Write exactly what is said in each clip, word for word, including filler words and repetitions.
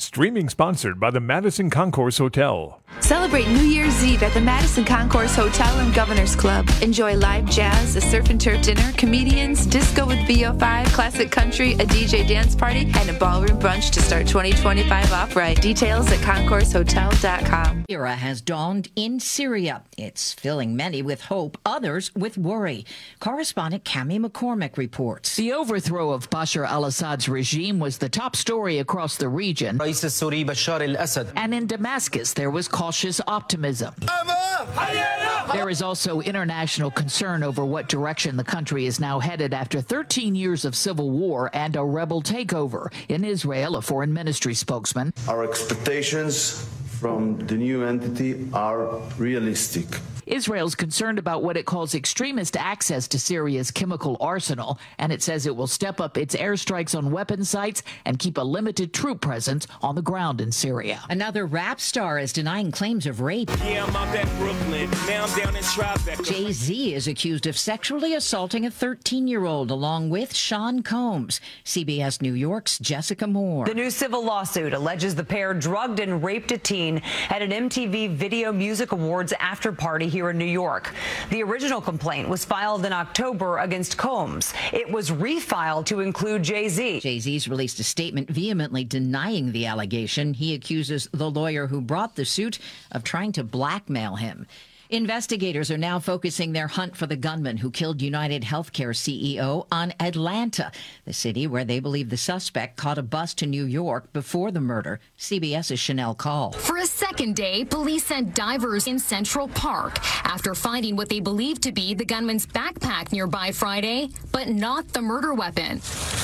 Streaming sponsored by the Madison Concourse Hotel. Celebrate New Year's Eve at the Madison Concourse Hotel and Governor's Club. Enjoy live jazz, a surf and turf dinner, comedians, disco with V O five, classic country, a D J dance party, and a ballroom brunch to start twenty twenty-five off right. Details at concourse hotel dot com. Era has dawned in Syria. It's filling many with hope, others with worry. Correspondent Cami McCormick reports. The overthrow of Bashar al-Assad's regime was the top story across the region. And in Damascus, there was cautious optimism. There is also international concern over what direction the country is now headed after thirteen years of civil war and a rebel takeover. In Israel, a foreign ministry spokesman. Our expectations from the new entity are realistic. Israel's concerned about what it calls extremist access to Syria's chemical arsenal, and it says it will step up its airstrikes on weapon sites and keep a limited troop presence on the ground in Syria. Another rap star is denying claims of rape. Yeah, I'm up at Brooklyn. Now I'm down in Tribeca. Jay-Z is accused of sexually assaulting a thirteen-year-old along with Sean Combs. C B S New York's Jessica Moore. The new civil lawsuit alleges the pair drugged and raped a teen at an M T V Video Music Awards after party here in New York. The original complaint was filed in October against Combs. It was refiled to include Jay-Z. Jay-Z's released a statement vehemently denying the allegation. He accuses the lawyer who brought the suit of trying to blackmail him. Investigators are now focusing their hunt for the gunman who killed United Healthcare C E O on Atlanta, the city where they believe the suspect caught a bus to New York before the murder. CBS's Chanel Call. For a second day, police sent divers in Central Park after finding what they believe to be the gunman's backpack nearby Friday, but not the murder weapon.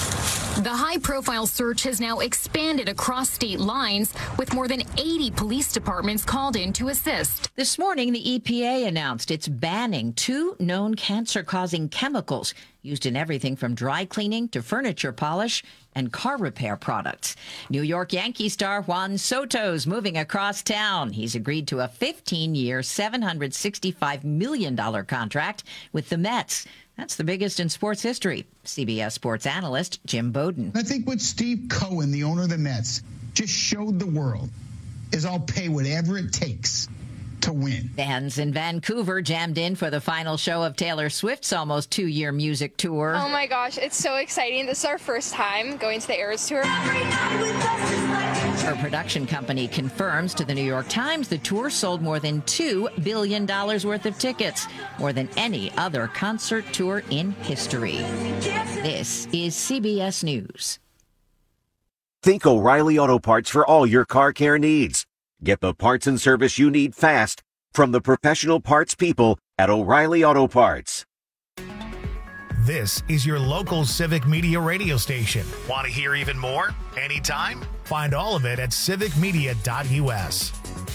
The high-profile search has now expanded across state lines, with more than eighty police departments called in to assist. This morning, the E P A announced it's banning two known cancer-causing chemicals used in everything from dry cleaning to furniture polish and car repair products. New York Yankee star Juan Soto's moving across town. He's agreed to a fifteen-year, seven hundred sixty-five million dollars contract with the Mets. That's the biggest in sports history. C B S sports analyst Jim Bowden. I think what Steve Cohen, the owner of the Mets, just showed the world is I'll pay whatever it takes to win. Fans in Vancouver jammed in for the final show of Taylor Swift's almost two-year music tour. Oh my gosh, it's so exciting. This is our first time going to the Eras Tour. Her production company confirms to the New York Times the tour sold more than two billion dollars worth of tickets, more than any other concert tour in history. This is C B S News. Think O'Reilly Auto Parts for all your car care needs. Get the parts and service you need fast from the professional parts people at O'Reilly Auto Parts. This is your local Civic Media radio station. Want to hear even more? Anytime? Find all of it at civic media dot U S.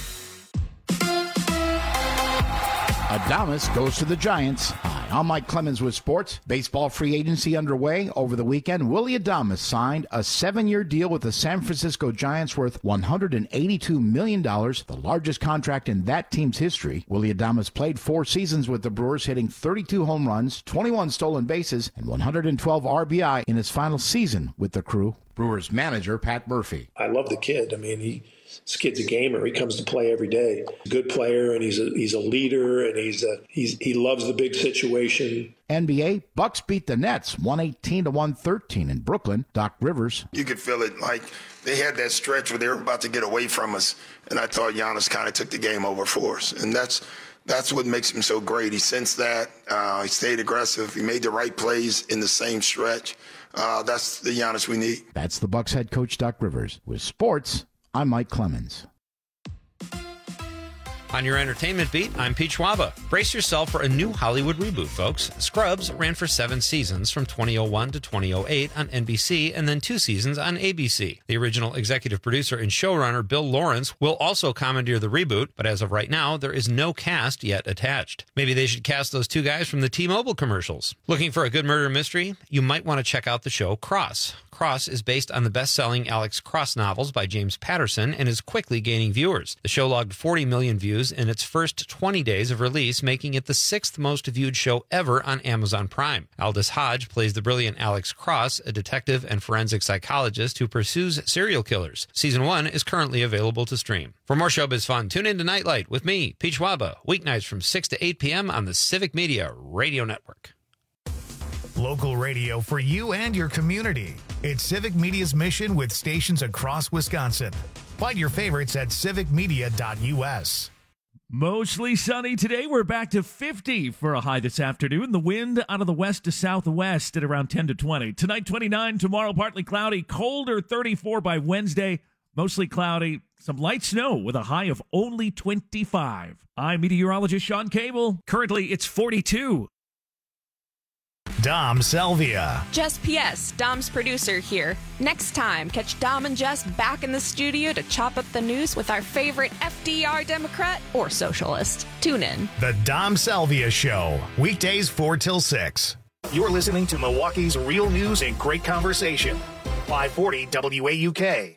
Adames goes to the Giants. Hi, I'm Mike Clemens with sports. Baseball free agency underway. Over the weekend, Willy Adames signed a seven-year deal with the San Francisco Giants worth one hundred eighty-two million dollars, the largest contract in that team's history. Willy Adames played four seasons with the Brewers, hitting thirty-two home runs, twenty-one stolen bases, and one hundred twelve R B I in his final season with the crew. Brewers manager Pat Murphy. I love the kid. I mean, he this kid's a gamer. He comes to play every day. He's a good player, and he's a he's a leader, and he's a he's he loves the big situation. N B A, Bucks beat the Nets one eighteen to one thirteen in Brooklyn. Doc Rivers. You could feel it like they had that stretch where they were about to get away from us, and I thought Giannis kind of took the game over for us, and that's that's what makes him so great. He sensed that. Uh, he stayed aggressive. He made the right plays in the same stretch. Uh, that's the Giannis we need. That's the Bucks head coach Doc Rivers. With sports, I'm Mike Clemens. On your entertainment beat, I'm Pete Schwaba. Brace yourself for a new Hollywood reboot, folks. Scrubs ran for seven seasons from two thousand one to two thousand eight on N B C and then two seasons on A B C. The original executive producer and showrunner Bill Lawrence will also commandeer the reboot, but as of right now, there is no cast yet attached. Maybe they should cast those two guys from the T-Mobile commercials. Looking for a good murder mystery? You might want to check out the show Cross. Cross is based on the best-selling Alex Cross novels by James Patterson and is quickly gaining viewers. The show logged forty million views reviews in its first twenty days of release, making it the sixth most viewed show ever on Amazon Prime. Aldous Hodge plays the brilliant Alex Cross, a detective and forensic psychologist who pursues serial killers. Season one is currently available to stream. For more showbiz fun, tune in to Nightlight with me, Peach Waba, weeknights from six to eight p.m. on the Civic Media Radio Network. Local radio for you and your community. It's Civic Media's mission with stations across Wisconsin. Find your favorites at civic media dot u s. Mostly sunny today. We're back to fifty for a high this afternoon. The wind out of the west to southwest at around ten to twenty. Tonight, twenty-nine. Tomorrow, partly cloudy. Colder, thirty-four by Wednesday. Mostly cloudy. Some light snow with a high of only twenty-five. I'm meteorologist Sean Cable. Currently, it's forty-two. Dom Salvia. Jess P S, Dom's producer here. Next time, catch Dom and Jess back in the studio to chop up the news with our favorite F D R Democrat or socialist. Tune in. The Dom Salvia Show, weekdays four till six. You're listening to Milwaukee's real news and great conversation. five forty W A U K.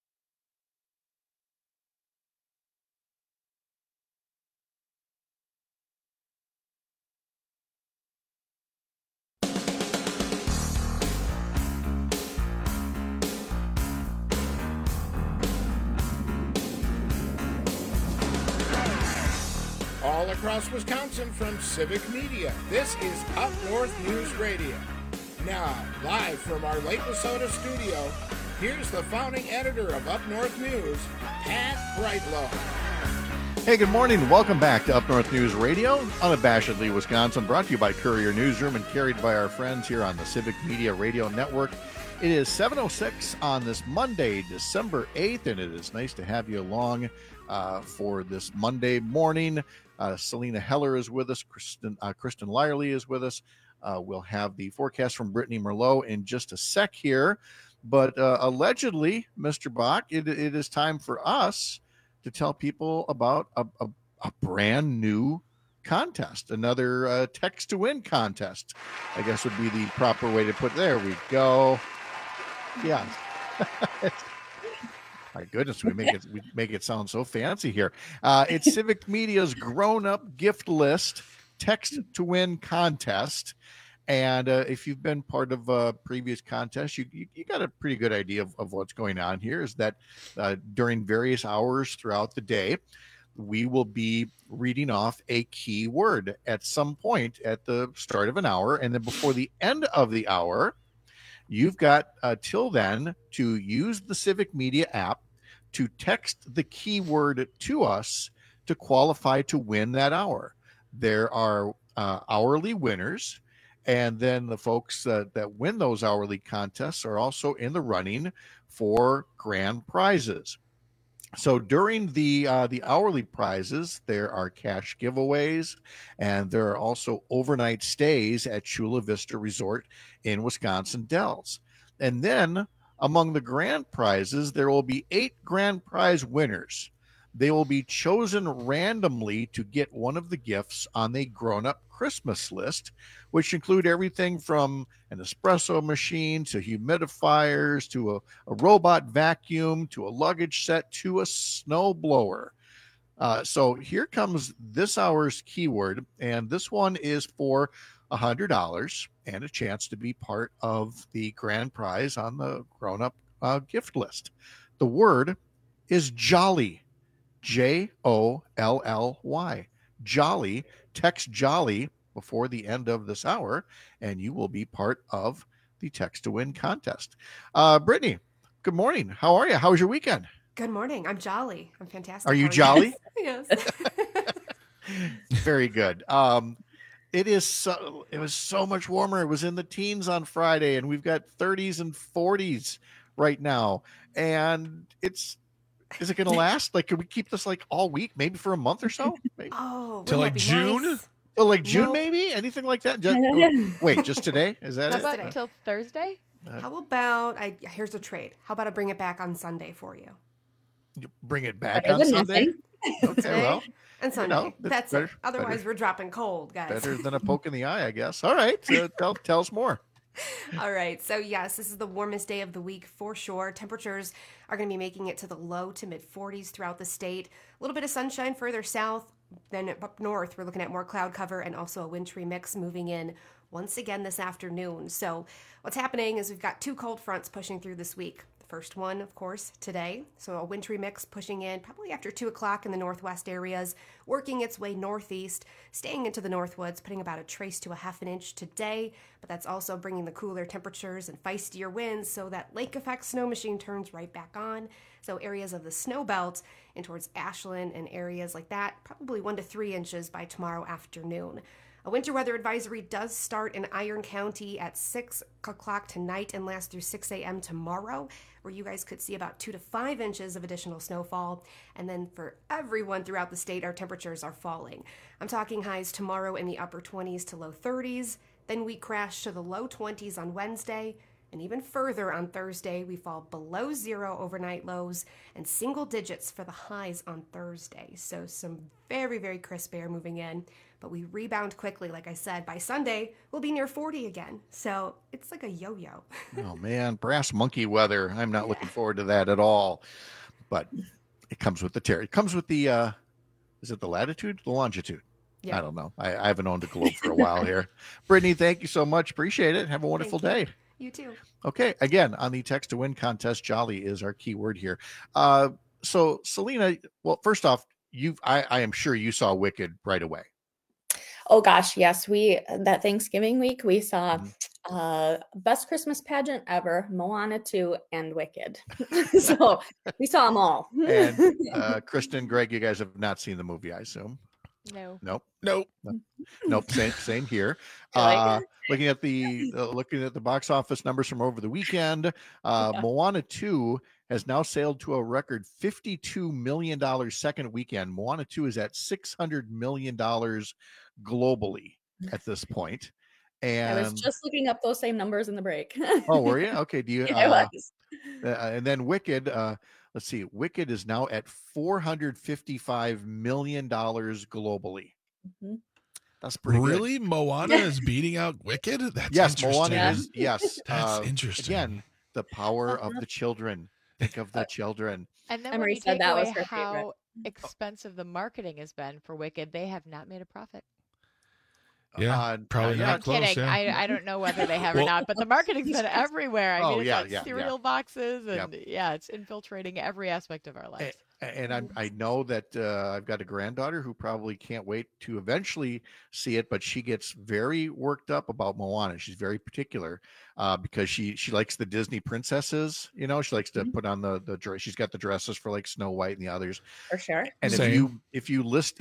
All across Wisconsin from Civic Media, this is Up North News Radio. Now, live from our Lake Minnesota studio, here's the founding editor of Up North News, Pat Brightlow. Hey, good morning. Welcome back to Up North News Radio, unabashedly Wisconsin, brought to you by Courier Newsroom and carried by our friends here on the Civic Media Radio Network. It is seven oh six on this Monday, December eighth, and it is nice to have you along uh, for this Monday morning. Uh, Selena Heller is with us. Kristen, uh, Kristen Lyerly is with us. Uh, we'll have the forecast from Brittany Merlot in just a sec here. But uh, allegedly, Mister Bach, it, it is time for us to tell people about a, a, a brand new contest, another uh, text to win contest, I guess would be the proper way to put it. There we go. Yeah. My goodness, we make it we make it sound so fancy here. Uh, it's Civic Media's grown-up gift list text to win contest. And uh, if you've been part of a previous contest, you, you, you got a pretty good idea of, of what's going on here is that uh, during various hours throughout the day, we will be reading off a key word at some point at the start of an hour. And then before the end of the hour, you've got uh, till then to use the Civic Media app to text the keyword to us to qualify to win that hour. There are uh, hourly winners, and then the folks uh, that win those hourly contests are also in the running for grand prizes. So during the uh, the hourly prizes, there are cash giveaways, and there are also overnight stays at Chula Vista Resort in Wisconsin Dells. And then among the grand prizes, there will be eight grand prize winners. They will be chosen randomly to get one of the gifts on the grown-up Christmas list, which include everything from an espresso machine to humidifiers to a, a robot vacuum to a luggage set to a snow blower. Uh, so here comes this hour's keyword, and this one is for one hundred dollars and a chance to be part of the grand prize on the grown-up uh, gift list. The word is jolly. J O L L Y. Jolly. Text jolly before the end of this hour, and you will be part of the Text to Win contest. Uh, Brittany, good morning. How are you? How was your weekend? Good morning. I'm jolly. I'm fantastic. Are you jolly? Yes. Very good. Um, it is so, it was so much warmer. It was in the teens on Friday, and we've got thirties and forties right now. And it's, is it going to last? Like, can we keep this like all week, maybe for a month or so? Maybe. Oh, till like June? Nice? Oh, like June, No. maybe? Anything like that? Just, oh, wait, just today? Is that How it? about till Thursday? How about I? Here's a trade. How about I bring it back on Sunday for you? You bring it back Better on than Sunday? nothing. Okay, Today well. and Sunday. you know, That's better- it. Otherwise, better- we're dropping cold, guys. Better than a poke in the eye, I guess. All right. So tell, tell us more. All right. So, yes, this is the warmest day of the week for sure. Temperatures are going to be making it to the low to mid forties throughout the state. A little bit of sunshine further south. Then up north, we're looking at more cloud cover and also a wintry mix moving in once again this afternoon. So, what's happening is we've got two cold fronts pushing through this week. First one, of course, today. So a wintry mix pushing in probably after two o'clock in the northwest areas, working its way northeast, staying into the northwoods, putting about a trace to a half an inch today. But that's also bringing the cooler temperatures and feistier winds, so that lake effect snow machine turns right back on. So areas of the snow belt and towards Ashland and areas like that, probably one to three inches by tomorrow afternoon. A winter weather advisory does start in Iron County at six o'clock tonight and last through six a.m. tomorrow, where you guys could see about two to five inches of additional snowfall. And then for everyone throughout the state, our temperatures are falling. I'm talking highs tomorrow in the upper twenties to low thirties. Then we crash to the low twenties on Wednesday. And even further on Thursday, we fall below zero overnight lows and single digits for the highs on Thursday. So some very, very crisp air moving in. But we rebound quickly. Like I said, by Sunday, we'll be near forty again. So it's like a yo-yo. Oh, man. Brass monkey weather. I'm not yeah. looking forward to that at all. But it comes with the terror. It comes with the, uh, is it the latitude? The longitude? Yeah. I don't know. I, I haven't owned a globe for a while here. Brittany, thank you so much. Appreciate it. Have a wonderful day. You too. Okay. Again, on the text to win contest, jolly is our key word here. Uh, so Selena, well, first off, you've, I, I am sure you saw Wicked right away. Oh gosh, yes. We, that Thanksgiving week, we saw mm-hmm. uh, best Christmas pageant ever, Moana two and Wicked. So we saw them all. And uh, Kristen, Greg, you guys have not seen the movie, I assume. No. Nope. Nope. Nope. Same. Same here. Uh, looking at the uh, looking at the box office numbers from over the weekend, uh, yeah. Moana two has now sailed to a record fifty-two million dollars second weekend. Moana two is at six hundred million dollars globally at this point. And I was just looking up those same numbers in the break. Oh, were you? Okay. Do you? Yeah, uh, I was. Uh, and then Wicked. Uh, Let's see. Wicked is now at four hundred fifty-five million dollars globally. Mm-hmm. That's pretty really? good. Moana is beating out Wicked? That's yes, interesting. Moana is. Yes. That's uh, interesting. Again, the power of the children. Think of the children. And then Emery when you said take that away was her how favorite. expensive the marketing has been for Wicked, they have not made a profit. Yeah, uh, probably uh, not I'm close. kidding. Yeah. I I don't know whether they have well, or not, but the marketing's been everywhere. I oh, mean, it's yeah, on yeah, cereal yeah. boxes, and yep. yeah, it's infiltrating every aspect of our lives. And, and I'm, I know that uh, I've got a granddaughter who probably can't wait to eventually see it, but she gets very worked up about Moana. She's very particular uh, because she she likes the Disney princesses. You know, she likes to mm-hmm. put on the the dress. She's got the dresses for like Snow White and the others. For sure. And Same. if you if you list.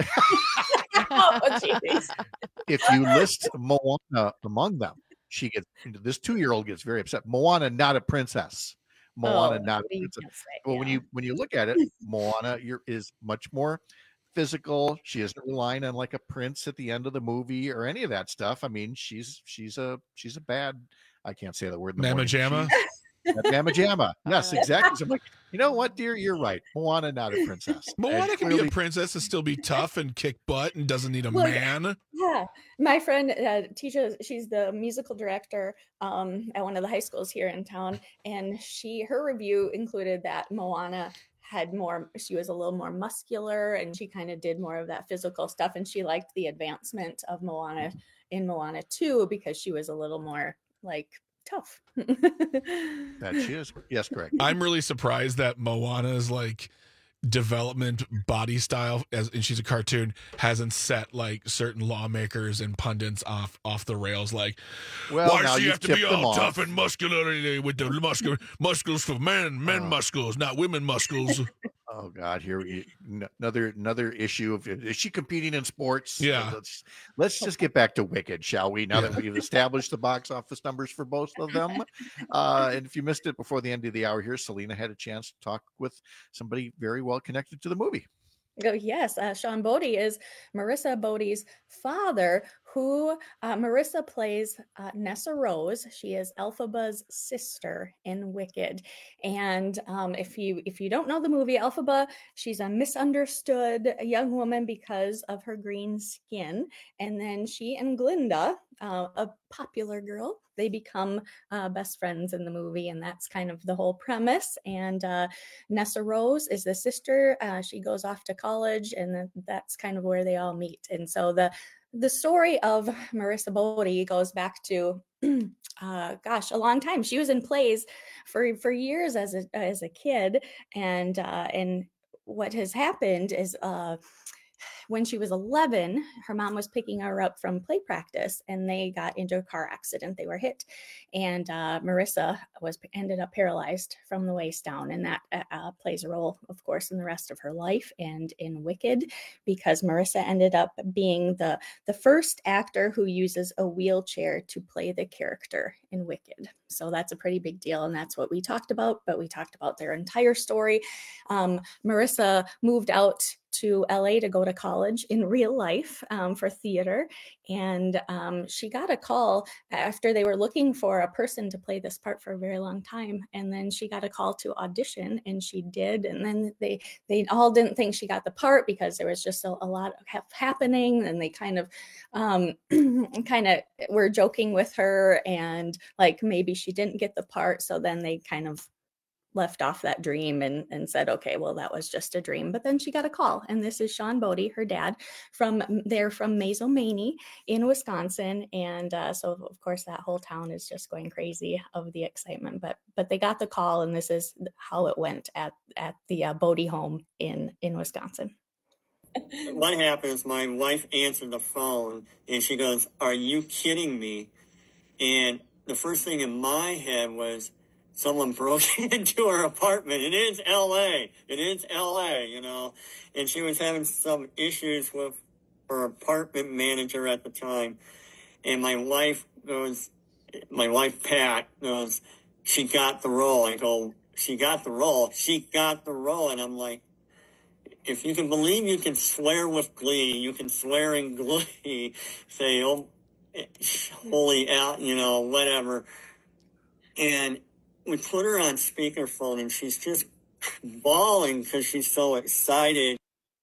Oh, geez. If you list Moana among them, she gets this two-year-old gets very upset. Moana, not a princess. Moana, oh, not a princess. Say, well, yeah. when you when you look at it, Moana you're, is much more physical. She isn't relying on like a prince at the end of the movie or any of that stuff. I mean, she's she's a she's a bad. I can't say the word. Mamma Jamma. Mamma Jamma. Yes, exactly. So I'm like, you know what, dear? You're right. Moana, not a princess. Moana and can clearly... be a princess and still be tough and kick butt and doesn't need a well, man. Yeah. My friend uh, teaches, she's the musical director um, at one of the high schools here in town. And she, her review included that Moana had more, she was a little more muscular and she kind of did more of that physical stuff. And she liked the advancement of Moana in Moana two because she was a little more like, tough. That she is. Yes, correct. I'm really surprised that Moana's like development body style as and she's a cartoon hasn't set like certain lawmakers and pundits off off the rails. Like, well, why does she you have to be all off. tough and muscular with the muscle muscles for men, men oh. muscles, not women muscles? Oh God, here we another another issue of is she competing in sports? Yeah. Let's let's just get back to Wicked, shall we? Now yeah. that we've established the box office numbers for both of them. Uh, and if you missed it before the end of the hour here, Selena had a chance to talk with somebody very well connected to the movie. Oh, yes. Uh, Sean Bodie is Marissa Bodie's father, who uh, Marissa plays uh, Nessa Rose. She is Elphaba's sister in Wicked. And um, if you if you don't know the movie, Elphaba, she's a misunderstood young woman because of her green skin. And then she and Glinda, uh, a popular girl. They become uh, best friends in the movie, and that's kind of the whole premise. And uh, Nessa Rose is the sister. Uh, she goes off to college, and then that's kind of where they all meet. And so the the story of Marissa Bodie goes back to, uh, gosh, a long time. She was in plays for for years as a as a kid, and uh, and what has happened is. Uh, When she was eleven, her mom was picking her up from play practice, and they got into a car accident. They were hit, and uh, Marissa was ended up paralyzed from the waist down, and that uh, plays a role, of course, in the rest of her life and in Wicked, because Marissa ended up being the the first actor who uses a wheelchair to play the character in Wicked. So that's a pretty big deal, and that's what we talked about. But we talked about their entire story. Um, Marissa moved out to L A to go to college in real life um, for theater. And um, she got a call after they were looking for a person to play this part for a very long time. And then she got a call to audition, and she did. And then they they all didn't think she got the part because there was just a, a lot happening. And they kind of um, kind of were joking with her, and like maybe she didn't get the part. So then they kind of left off that dream and, and said, okay, well, that was just a dream. But then she got a call, and this is Sean Bodie, her dad, from they're from Mazomanie in Wisconsin. And uh, so, of course, that whole town is just going crazy of the excitement. But but they got the call, and this is how it went at, at the uh, Bodie home in, in Wisconsin. What happened is my wife answered the phone, and she goes, "Are you kidding me?" And the first thing in my head was, someone broke into her apartment. It is L A. It is L A, you know. And she was having some issues with her apartment manager at the time. And my wife goes, my wife Pat goes, "She got the role." I go, "She got the role? She got the role." And I'm like, if you can believe you can swear with glee, you can swear in glee, say, "Oh, holy out," you know, whatever. And we put her on speakerphone, and she's just bawling because she's so excited.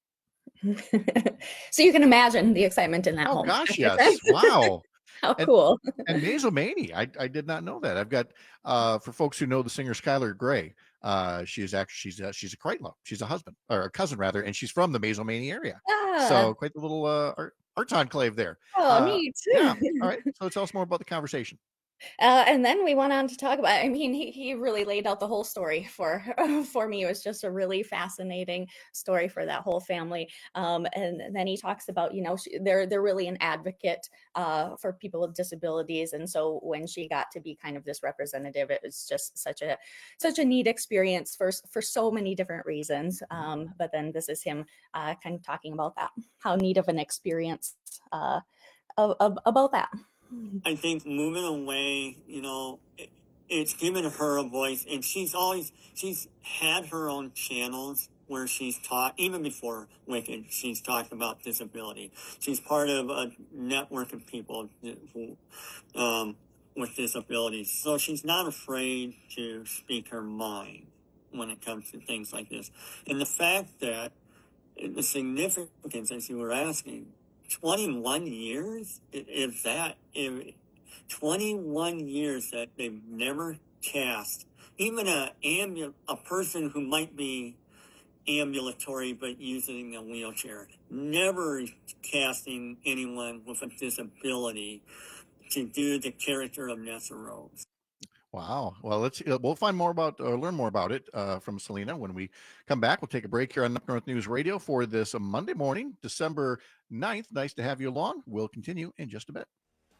So you can imagine the excitement in that oh, home. Oh gosh, yes! Wow, how and, cool! And Mazomanie, I I did not know that. I've got uh, for folks who know the singer Skylar Grey. Uh, she is actually she's a, she's a Kreitlow. She's a husband or a cousin rather, and she's from the Mazomanie area. Ah. So quite the little uh, art, arts enclave there. Oh, uh, neat. Yeah. All right. So tell us more about the conversation. Uh, and then we went on to talk about, I mean, he, he really laid out the whole story for, for me. It was just a really fascinating story for that whole family. Um, and then he talks about, you know, she, they're, they're really an advocate uh, for people with disabilities. And so when she got to be kind of this representative, it was just such a, such a neat experience for, for so many different reasons. Um, but then this is him uh, kind of talking about that, how neat of an experience uh, of, of, about that. I think moving away, you know, it, it's given her a voice, and she's always, she's had her own channels where she's taught, even before Wicked, she's talked about disability. She's part of a network of people who, um, with disabilities. So she's not afraid to speak her mind when it comes to things like this. And the fact that the significance, as you were asking, twenty-one years, if that, if twenty-one years that they've never cast, even a, ambu- a person who might be ambulatory but using a wheelchair, never casting anyone with a disability to do the character of Nessa Rose. Wow. Well, let's we'll find more about or learn more about it uh, from Selena when we come back. We'll take a break here on North News Radio for this uh, Monday morning, December ninth. Nice to have you along. We'll continue in just a bit.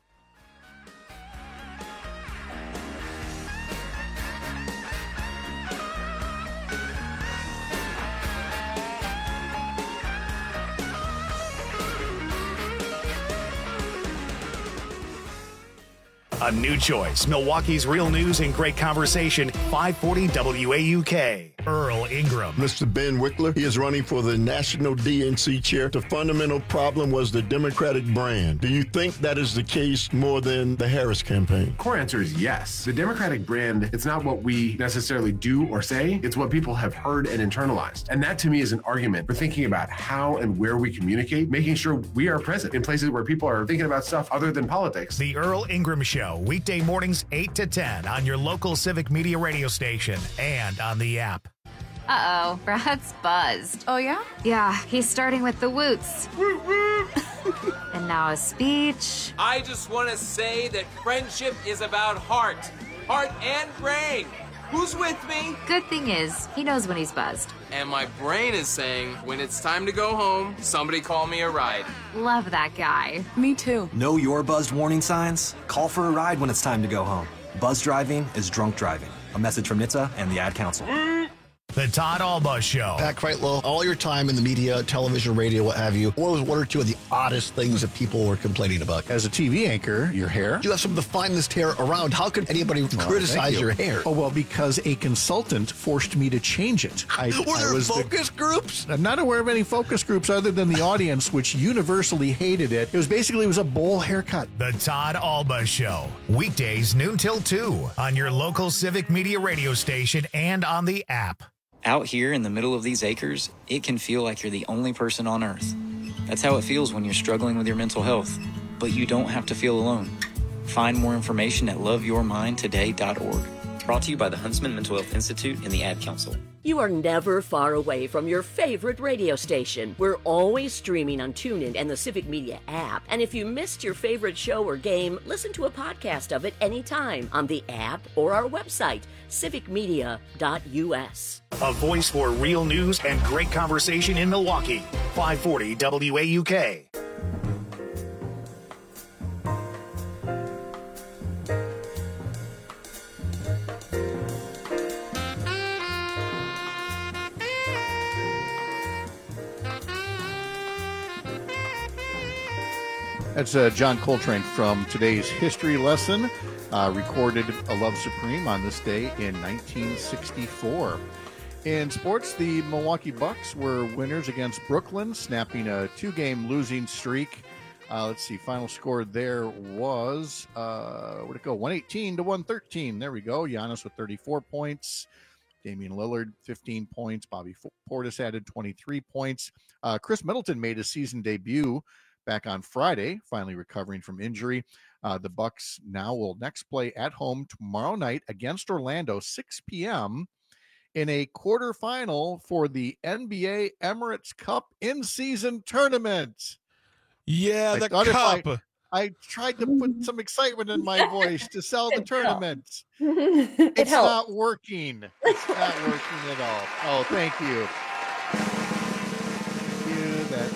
A new choice. Milwaukee's real news and great conversation. five forty W A U K. Earl Ingram. Mister Ben Wickler, he is running for the National D N C chair. The fundamental problem was the Democratic brand. Do you think that is the case more than the Harris campaign? Core answer is yes. The Democratic brand, it's not what we necessarily do or say, it's what people have heard and internalized. And that to me is an argument for thinking about how and where we communicate, making sure we are present in places where people are thinking about stuff other than politics. The Earl Ingram Show, weekday mornings eight to ten on your local Civic Media radio station and on the app. Uh-oh, Brad's buzzed. Oh, yeah? Yeah, he's starting with the woots. And now a speech. I just want to say that friendship is about heart. Heart and brain. Who's with me? Good thing is, he knows when he's buzzed. And my brain is saying, when it's time to go home, somebody call me a ride. Love that guy. Me too. Know your buzzed warning signs? Call for a ride when it's time to go home. Buzz driving is drunk driving. A message from N H T S A and the Ad Council. The Todd Alba Show. Pat Kreitlow, all your time in the media, television, radio, what have you, what was one or two of the oddest things that people were complaining about? As a T V anchor, your hair. You have some of the finest hair around. How could anybody oh, criticize you. your hair? Oh, well, because a consultant forced me to change it. I, were I there was focus the, groups? I'm not aware of any focus groups other than the audience, which universally hated it. It was basically, it was a bowl haircut. The Todd Alba Show. Weekdays noon till two on your local Civic Media radio station and on the app. Out here in the middle of these acres, it can feel like you're the only person on earth. That's how it feels when you're struggling with your mental health. But you don't have to feel alone. Find more information at love your mind today dot org. Brought to you by the Huntsman Mental Health Institute and the Ad Council. You are never far away from your favorite radio station. We're always streaming on TuneIn and the Civic Media app. And if you missed your favorite show or game, listen to a podcast of it anytime on the app or our website, civic media dot u s. A voice for real news and great conversation in Milwaukee. five forty W A U K. That's uh, John Coltrane from today's history lesson, uh, recorded A Love Supreme on this day in nineteen sixty-four. In sports, the Milwaukee Bucks were winners against Brooklyn, snapping a two-game losing streak. Uh, let's see, final score there was, uh, where'd it go? one eighteen to one thirteen. There we go. Giannis with thirty-four points. Damian Lillard, fifteen points. Bobby Portis added twenty-three points. Uh, Chris Middleton made his season debut back on Friday, finally recovering from injury. Uh, the Bucks now will next play at home tomorrow night against Orlando, six p.m. in a quarterfinal for the N B A Emirates Cup in-season tournament. Yeah, I the cup. I, I tried to put some excitement in my voice to sell the tournament. It It's helped. not working. It's not working at all. Oh, thank you. Thank you. That,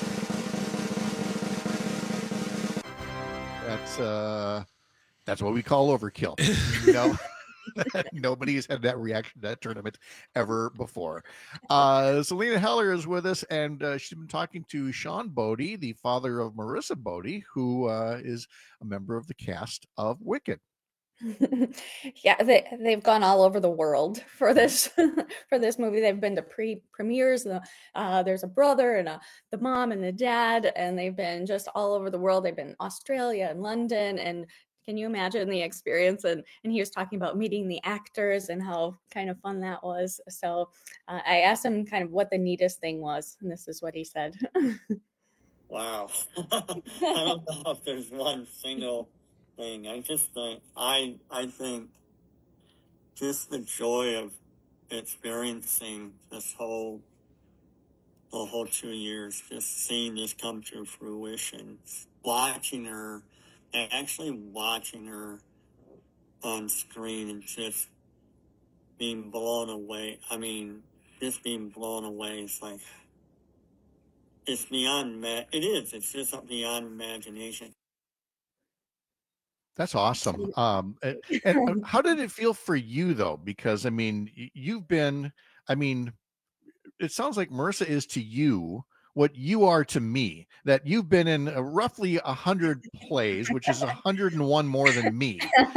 that's uh, that's what we call overkill. You know, nobody's had that reaction to that tournament ever before. Uh, Selena Heller is with us, and uh, she's been talking to Sean Bodie, the father of Marissa Bodie, who uh, is a member of the cast of Wicked. Yeah, they they've gone all over the world for this for this movie. They've been to pre premieres. The, uh, there's a brother and a, the mom and the dad, and they've been just all over the world. They've been in Australia and London, and can you imagine the experience? And and he was talking about meeting the actors and how kind of fun that was. So uh, I asked him kind of what the neatest thing was, and this is what he said. Wow. I don't know if there's one single thing. I just think I I think just the joy of experiencing this whole the whole two years, just seeing this come to fruition, watching her, actually watching her on screen and just being blown away. I mean, just being blown away is like, it's beyond, ma- it is, it's just beyond imagination. That's awesome. Um, and, and how did it feel for you, though? Because, I mean, y- you've been, I mean, it sounds like Marissa is to you what you are to me, that you've been in uh, roughly a hundred plays, which is a hundred and one more than me.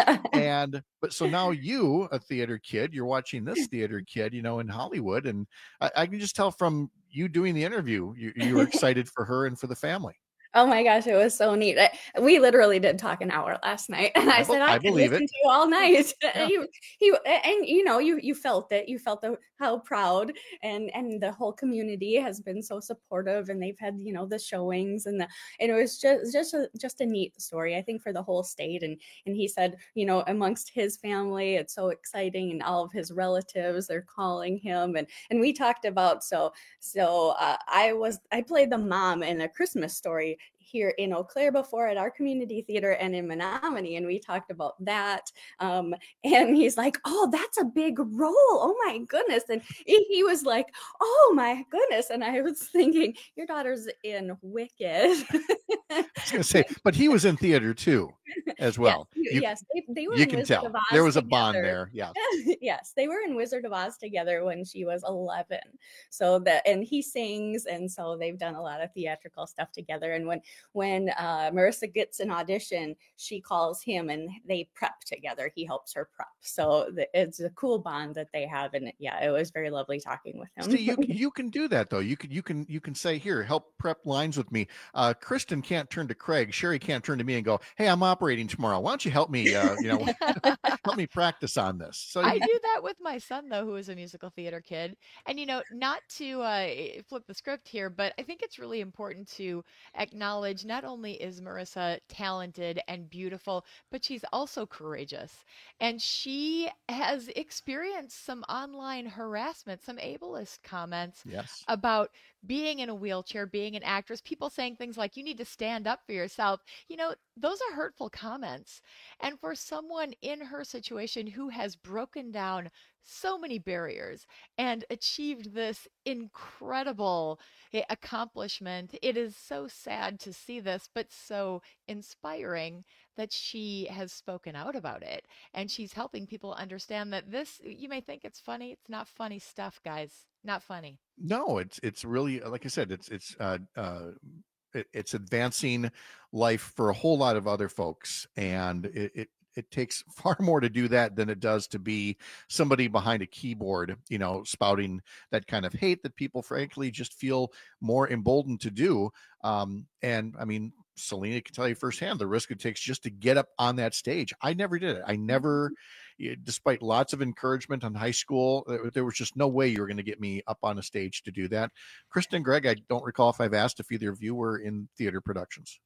And, but so now you, a theater kid, you're watching this theater kid, you know, in Hollywood. And I, I can just tell from you doing the interview, you, you were excited for her and for the family. Oh my gosh, it was so neat. I, we literally did talk an hour last night, and I, I said I, I can believe listen it. to you all night. Yeah. he, he, and you know, you you felt it. You felt the, how proud, and and the whole community has been so supportive, and they've had you know the showings, and the and it was just just a, just a neat story, I think, for the whole state. And and he said, you know, amongst his family, it's so exciting, and all of his relatives, they're calling him, and and we talked about so so uh, I was I played the mom in A Christmas Story here in Eau Claire before at our community theater and in Menominee, and we talked about that. Um, and he's like, "Oh, that's a big role. Oh my goodness!" And he, he was like, "Oh my goodness!" And I was thinking, "Your daughter's in Wicked." I was going to say, but he was in theater too, as well. Yes, you, yes they, they were. You in can Wizard tell of Oz there was a together. bond there. Yeah. Yes, they were in Wizard of Oz together when she was eleven. So that, and he sings, and so they've done a lot of theatrical stuff together. And when when uh, Marissa gets an audition, she calls him, and they prep together. He helps her prep. So the, it's a cool bond that they have, and yeah, it was very lovely talking with him. See, you you can do that though. You can you can you can say, "Here, help prep lines with me." Uh, Kristen can't turn to Craig. Sherry can't turn to me and go, "Hey, I'm operating tomorrow. Why don't you help me? Uh, you know, help me practice on this." So I you, do that with my son, though, who is a musical theater kid. And, you know, not to uh, flip the script here, but I think it's really important to acknowledge not only is Marissa talented and beautiful, but she's also courageous. And she has experienced some online harassment, some ableist comments yes. about being in a wheelchair, being an actress, people saying things like, you need to stand up for yourself. You know, those are hurtful comments. And for someone in her situation who has broken down so many barriers and achieved this incredible accomplishment, it is so sad to see this, but so inspiring that she has spoken out about it. And she's helping people understand that this, you may think it's funny. It's not funny stuff, guys. Not funny. No, it's it's really, like I said, it's it's uh, uh, it, it's advancing life for a whole lot of other folks, and it, it it takes far more to do that than it does to be somebody behind a keyboard, you know, spouting that kind of hate that people frankly just feel more emboldened to do. Um, and I mean, Selena can tell you firsthand the risk it takes just to get up on that stage. I never did it. I never, despite lots of encouragement in high school, there was just no way you were going to get me up on a stage to do that. Kristen, Greg, I don't recall if I've asked if either of you were in theater productions.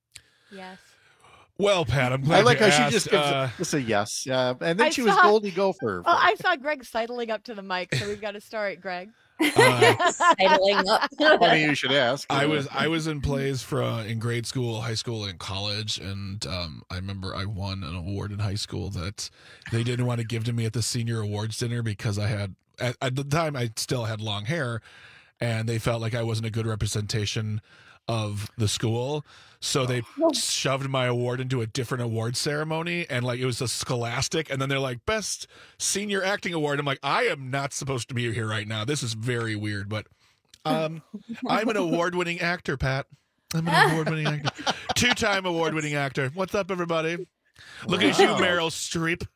Yes. Well, Pat, I'm glad I like you how asked. she just gives uh, a, just a yes. Uh, and then I she saw, was Goldie Gopher. Well, I saw Greg sidling up to the mic, so we've got to start, Greg. Uh, Sidling up. Funny you should ask. I was I was in plays for uh, in grade school, high school, and college, and um, I remember I won an award in high school that they didn't want to give to me at the senior awards dinner because I had at, at the time I still had long hair, and they felt like I wasn't a good representation of the school, so they shoved my award into a different award ceremony, and like it was a Scholastic, and then they're like, best senior acting award. I'm like, I am not supposed to be here right now. This is very weird, but um I'm an award-winning actor, Pat. I'm an award-winning actor, two-time award-winning actor. What's up, everybody? Look wow. at you, Meryl Streep.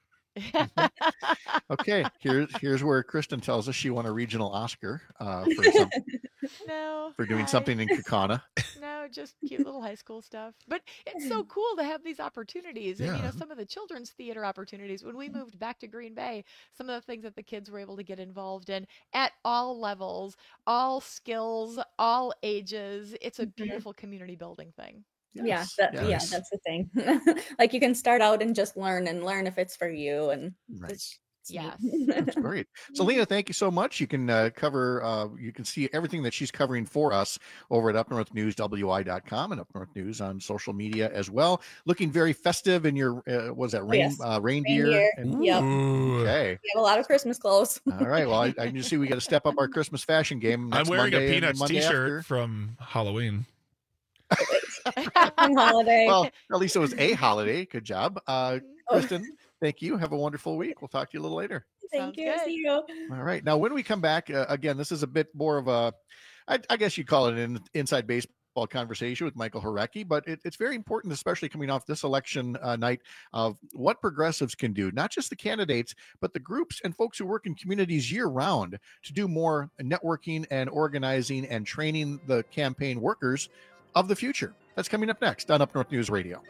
Okay, here's here's where Kristen tells us she won a regional Oscar uh, for some, no, for doing I, something in Kaukauna. No, just cute little high school stuff. But it's so cool to have these opportunities, and yeah. you know, some of the children's theater opportunities. When we moved back to Green Bay, some of the things that the kids were able to get involved in at all levels, all skills, all ages. It's a beautiful community building thing. Yes, Yeah, that, yes. yeah, that's the thing. Like you can start out and just learn and learn if it's for you, and right. it's, it's yes, that's great. Selena, thank you so much. You can uh, cover, uh, you can see everything that she's covering for us over at Up North News W I dot com and Up North News on social media as well. Looking very festive in your, uh, was that rain, yes. uh, reindeer? Reindeer. And, Yep. okay. We have a lot of Christmas clothes. All right. Well, I, I can just see we got to step up our Christmas fashion game. I'm wearing Monday a Peanuts Monday t-shirt after. from Halloween. Holiday. Well, at least it was a holiday. Good job. Uh, Kristen, thank you. Have a wonderful week. We'll talk to you a little later. Thank Sounds you. good. See you. All right. Now, when we come back, uh, again, this is a bit more of a I, I guess you call it an inside baseball conversation with Michael Horecki, but it, it's very important, especially coming off this election uh, night, of what progressives can do, not just the candidates, but the groups and folks who work in communities year round to do more networking and organizing and training the campaign workers of the future. That's coming up next on Up North News Radio.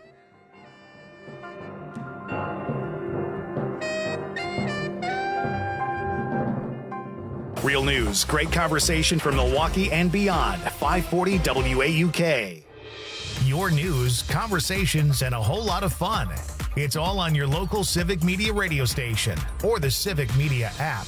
Real news, great conversation from Milwaukee and beyond. five forty W A U K. Your news, conversations, and a whole lot of fun. It's all on your local Civic Media radio station or the Civic Media app.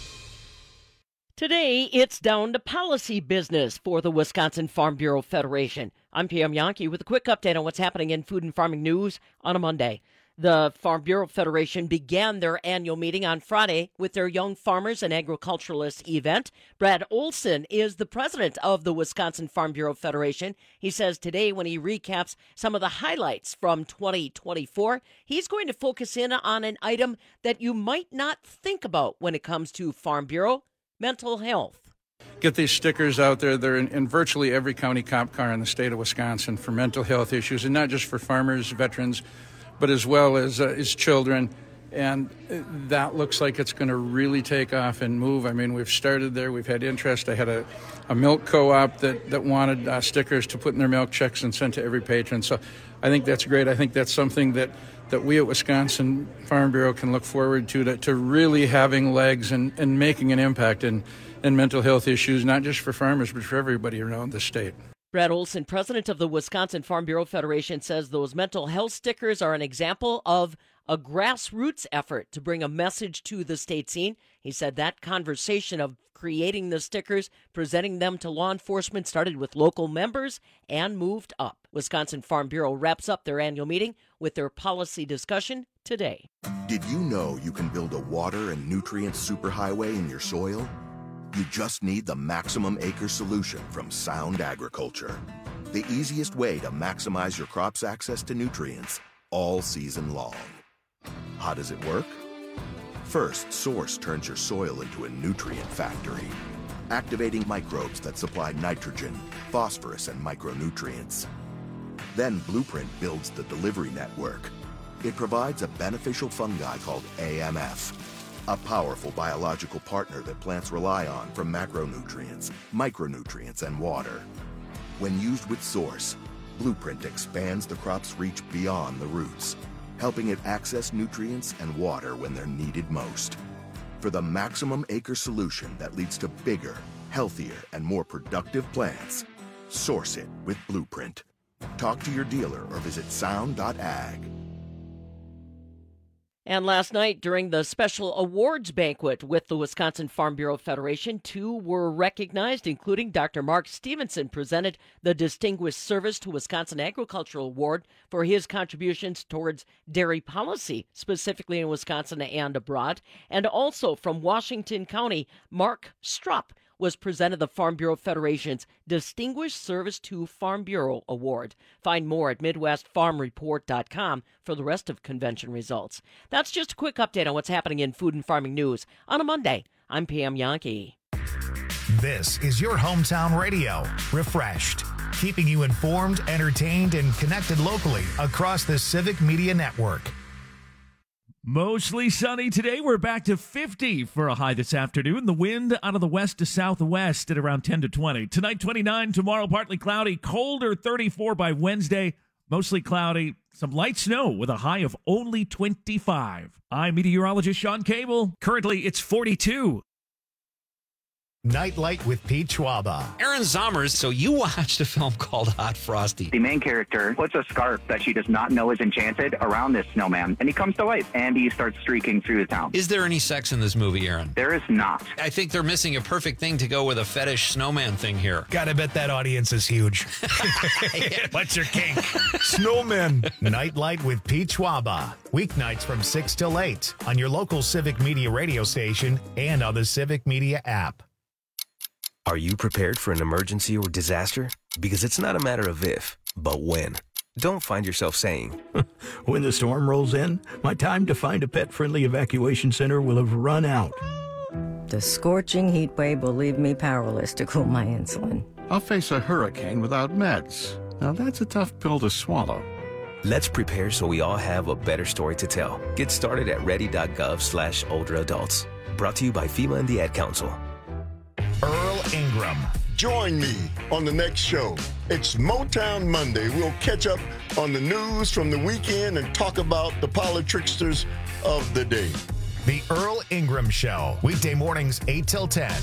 Today, it's down to policy business for the Wisconsin Farm Bureau Federation. I'm Pam Yankee with a quick update on what's happening in food and farming news on a Monday. The Farm Bureau Federation began their annual meeting on Friday with their Young Farmers and Agriculturalists event. Brad Olson is the president of the Wisconsin Farm Bureau Federation. He says today, when he recaps some of the highlights from twenty twenty-four, he's going to focus in on an item that you might not think about when it comes to Farm Bureau: mental health. Get these stickers out there. They're in, in virtually every county cop car in the state of Wisconsin for mental health issues, and not just for farmers, veterans, but as well as uh, as children. And that looks like it's going to really take off and move. I mean, we've started there. We've had interest. I had a, a milk co-op that, that wanted uh, stickers to put in their milk checks and sent to every patron. So I think that's great. I think that's something that, that we at Wisconsin Farm Bureau can look forward to, to, to really having legs and, and making an impact in, in mental health issues, not just for farmers, but for everybody around the state. Brad Olson, president of the Wisconsin Farm Bureau Federation, says those mental health stickers are an example of a grassroots effort to bring a message to the state scene. He said that conversation of creating the stickers, presenting them to law enforcement, started with local members and moved up. Wisconsin Farm Bureau wraps up their annual meeting with their policy discussion today. Did you know you can build a water and nutrient superhighway in your soil? You just need the Maximum Acre solution from Sound Agriculture. The easiest way to maximize your crop's access to nutrients all season long. How does it work? First, Source turns your soil into a nutrient factory, activating microbes that supply nitrogen, phosphorus, and micronutrients. Then Blueprint builds the delivery network. It provides a beneficial fungi called A M F, a powerful biological partner that plants rely on for macronutrients, micronutrients, and water. When used with Source, Blueprint expands the crop's reach beyond the roots, helping it access nutrients and water when they're needed most. For the Maximum Acre solution that leads to bigger, healthier, and more productive plants, source it with Blueprint. Talk to your dealer or visit sound dot ag. And last night, during the special awards banquet with the Wisconsin Farm Bureau Federation, two were recognized, including Doctor Mark Stevenson presented the Distinguished Service to Wisconsin Agricultural Award for his contributions towards dairy policy, specifically in Wisconsin and abroad. And also from Washington County, Mark Strupp was presented the Farm Bureau Federation's Distinguished Service to Farm Bureau Award. Find more at midwest farm report dot com for the rest of convention results. That's just a quick update on what's happening in food and farming news on a Monday. I'm Pam Yankee. This is your hometown radio, Refreshed, keeping you informed, entertained, and connected locally across the Civic Media Network. Mostly sunny today. We're back to fifty for a high this afternoon. The wind out of the west to southwest at around ten to twenty. Tonight, twenty-nine. Tomorrow, partly cloudy. Colder, thirty-four by Wednesday. Mostly cloudy. Some light snow with a high of only twenty-five. I'm meteorologist Sean Cable. Currently, it's forty-two. Nightlight with Pete Schwaba. Aaron Zommers, so you watched a film called Hot Frosty. The main character puts a scarf that she does not know is enchanted around this snowman, and he comes to life, and he starts streaking through the town. Is there any sex in this movie, Aaron? There is not. I think they're missing a perfect thing to go with a fetish snowman thing here. Gotta bet that audience is huge. What's your kink? Snowmen. Nightlight with Pete Schwaba. Weeknights from six till eight on your local Civic Media radio station and on the Civic Media app. Are you prepared for an emergency or disaster? Because it's not a matter of if, but when. Don't find yourself saying, when the storm rolls in, my time to find a pet-friendly evacuation center will have run out. The scorching heat wave will leave me powerless to cool my insulin. I'll face a hurricane without meds. Now that's a tough pill to swallow. Let's prepare so we all have a better story to tell. Get started at ready.gov slash older adults. Brought to you by FEMA and the Ad Council. Earl Ingram. Join me on the next show. It's Motown Monday. We'll catch up on the news from the weekend and talk about the politricksters of the day. The Earl Ingram Show, weekday mornings eight till ten.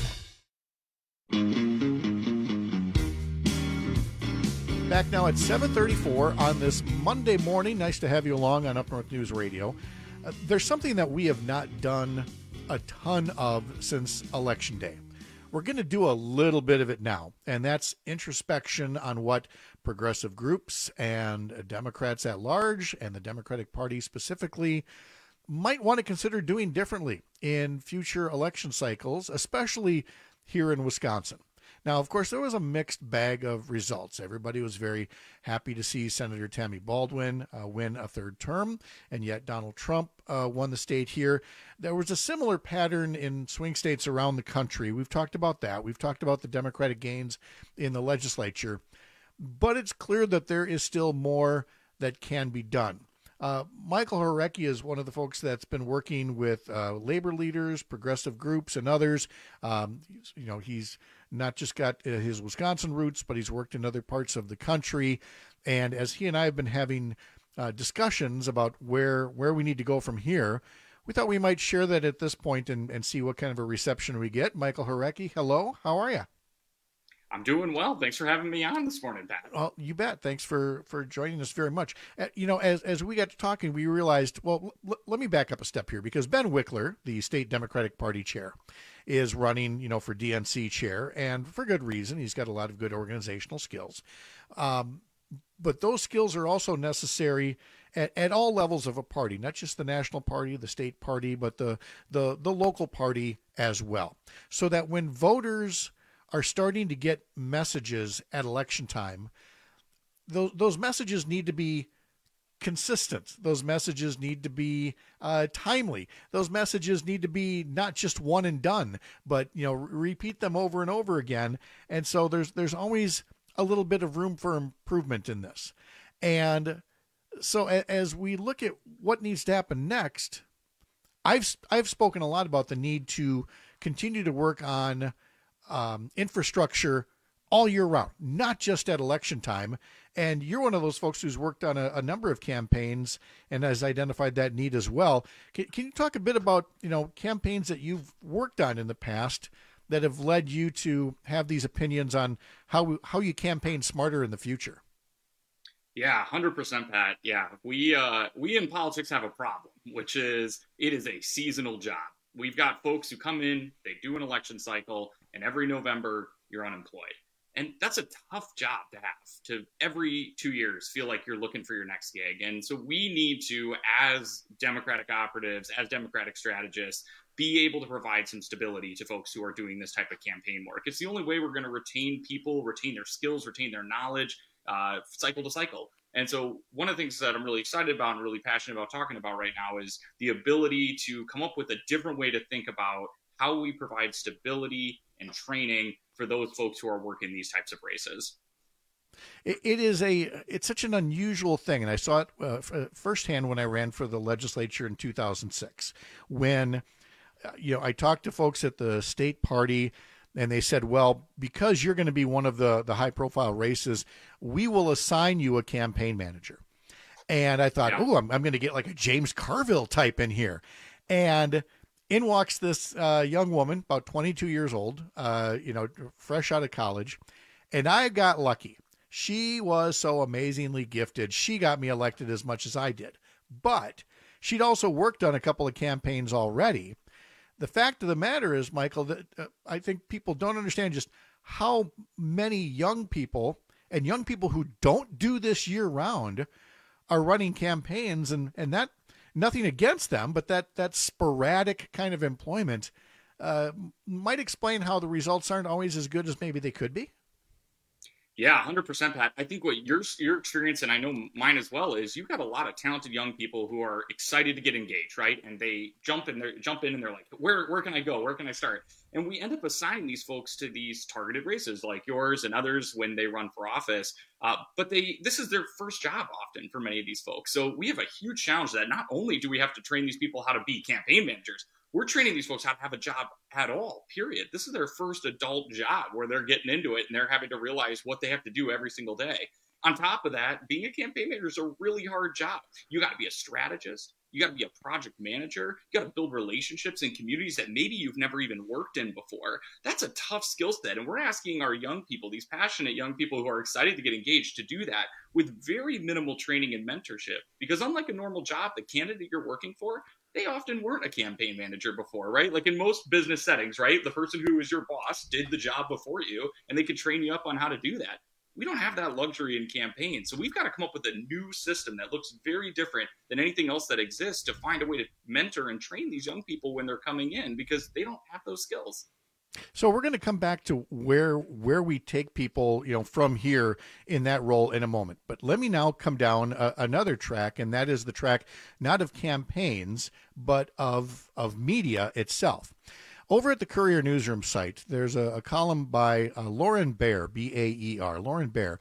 Back now at seven thirty-four on this Monday morning. Nice to have you along on Up North News Radio. Uh, there's something that we have not done a ton of since Election Day. We're going to do a little bit of it now, and that's introspection on what progressive groups and Democrats at large and the Democratic Party specifically might want to consider doing differently in future election cycles, especially here in Wisconsin. Now, of course, there was a mixed bag of results. Everybody was very happy to see Senator Tammy Baldwin uh, win a third term, and yet Donald Trump uh, won the state here. There was a similar pattern in swing states around the country. We've talked about that. We've talked about the Democratic gains in the legislature, but it's clear that there is still more that can be done. Uh, Michael Harecki is one of the folks that's been working with uh, labor leaders, progressive groups, and others. Um, you know, he's not just got uh, his Wisconsin roots, but he's worked in other parts of the country. And as he and I have been having uh, discussions about where where we need to go from here, we thought we might share that at this point and, and see what kind of a reception we get. Michael Harecki, hello. How are you? I'm doing well. Thanks for having me on this morning, Pat. Well, you bet. Thanks for, for joining us very much. Uh, you know, as as we got to talking, we realized, well, l- let me back up a step here, because Ben Wickler, the state Democratic Party chair, is running, you know, for D N C chair, and for good reason. He's got a lot of good organizational skills. Um, but those skills are also necessary at, at all levels of a party, not just the national party, the state party, but the the the local party as well. So that when voters are starting to get messages at election time, those, those messages need to be consistent. Those messages need to be uh, timely. Those messages need to be not just one and done, but, you know, re- repeat them over and over again. And so there's there's always a little bit of room for improvement in this. And so a- as we look at what needs to happen next, I've I've spoken a lot about the need to continue to work on Um, infrastructure all year round, not just at election time. And you're one of those folks who's worked on a, a number of campaigns and has identified that need as well. Can, can you talk a bit about, you know, campaigns that you've worked on in the past that have led you to have these opinions on how how you campaign smarter in the future? Yeah, one hundred percent, Pat. Yeah, we uh, we in politics have a problem, which is it is a seasonal job. We've got folks who come in, they do an election cycle, and every November you're unemployed. And that's a tough job to have, to every two years feel like you're looking for your next gig. And so we need to, as Democratic operatives, as Democratic strategists, be able to provide some stability to folks who are doing this type of campaign work. It's the only way we're going to retain people, retain their skills, retain their knowledge, uh, cycle to cycle. And so one of the things that I'm really excited about and really passionate about talking about right now is the ability to come up with a different way to think about how we provide stability and training for those folks who are working these types of races. It, it is a, it's such an unusual thing. And I saw it uh, firsthand when I ran for the legislature in two thousand six, when, uh, you know, I talked to folks at the state party, and they said, well, because you're going to be one of the, the high profile races, we will assign you a campaign manager. And I thought, yeah. oh, I'm, I'm going to get like a James Carville type in here. And in walks this uh, young woman, about twenty-two years old, uh, you know, fresh out of college. And I got lucky. She was so amazingly gifted. She got me elected as much as I did. But she'd also worked on a couple of campaigns already. The fact of the matter is, Michael, that uh, I think people don't understand just how many young people and young people who don't do this year round are running campaigns, and, and that nothing against them, but that, that sporadic kind of employment uh, might explain how the results aren't always as good as maybe they could be. Yeah, one hundred percent, Pat. I think what your your experience, and I know mine as well, is you've got a lot of talented young people who are excited to get engaged, right? And they jump in, they jump in, and they're like, "Where where can I go? Where can I start?" And we end up assigning these folks to these targeted races, like yours and others, when they run for office. Uh, but they this is their first job often for many of these folks. So we have a huge challenge that not only do we have to train these people how to be campaign managers, we're training these folks how to have a job at all, period. This is their first adult job where they're getting into it and they're having to realize what they have to do every single day. On top of that, being a campaign manager is a really hard job. You got to be a strategist. You got to be a project manager. You got to build relationships in communities that maybe you've never even worked in before. That's a tough skill set. And we're asking our young people, these passionate young people who are excited to get engaged, to do that with very minimal training and mentorship. Because unlike a normal job, the candidate you're working for, they often weren't a campaign manager before, right? Like in most business settings, right? The person who was your boss did the job before you, and they could train you up on how to do that. We don't have that luxury in campaigns. So we've got to come up with a new system that looks very different than anything else that exists to find a way to mentor and train these young people when they're coming in, because they don't have those skills. So we're going to come back to where where we take people, you know, from here in that role in a moment. But let me now come down a, another track, and that is the track not of campaigns, but of of media itself. Over at the Courier Newsroom site, there's a, a column by uh, Lauren Baer, B A E R, Lauren Baer,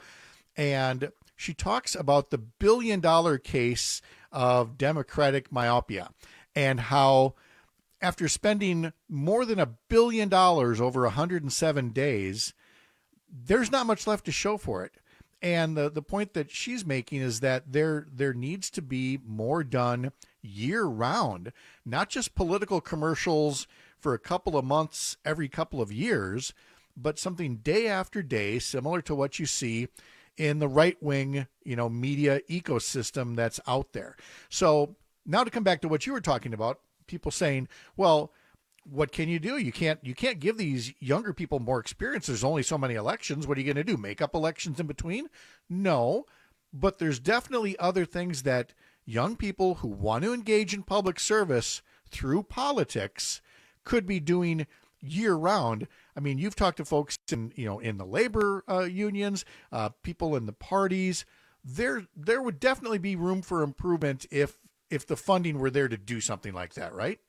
and she talks about the billion-dollar case of Democratic myopia and how, after spending more than a billion dollars over one hundred seven days, there's not much left to show for it. And the, the point that she's making is that there there needs to be more done year-round, not just political commercials for a couple of months every couple of years, but something day after day, similar to what you see in the right-wing, you know, media ecosystem that's out there. So now to come back to what you were talking about, people saying, well, what can you do? You can't you can't give these younger people more experience. There's only so many elections. What are you going to do? Make up elections in between? No, but there's definitely other things that young people who want to engage in public service through politics could be doing year round. I mean, you've talked to folks in, you know, in the labor uh, unions, uh, people in the parties. There there would definitely be room for improvement if if the funding were there to do something like that, right?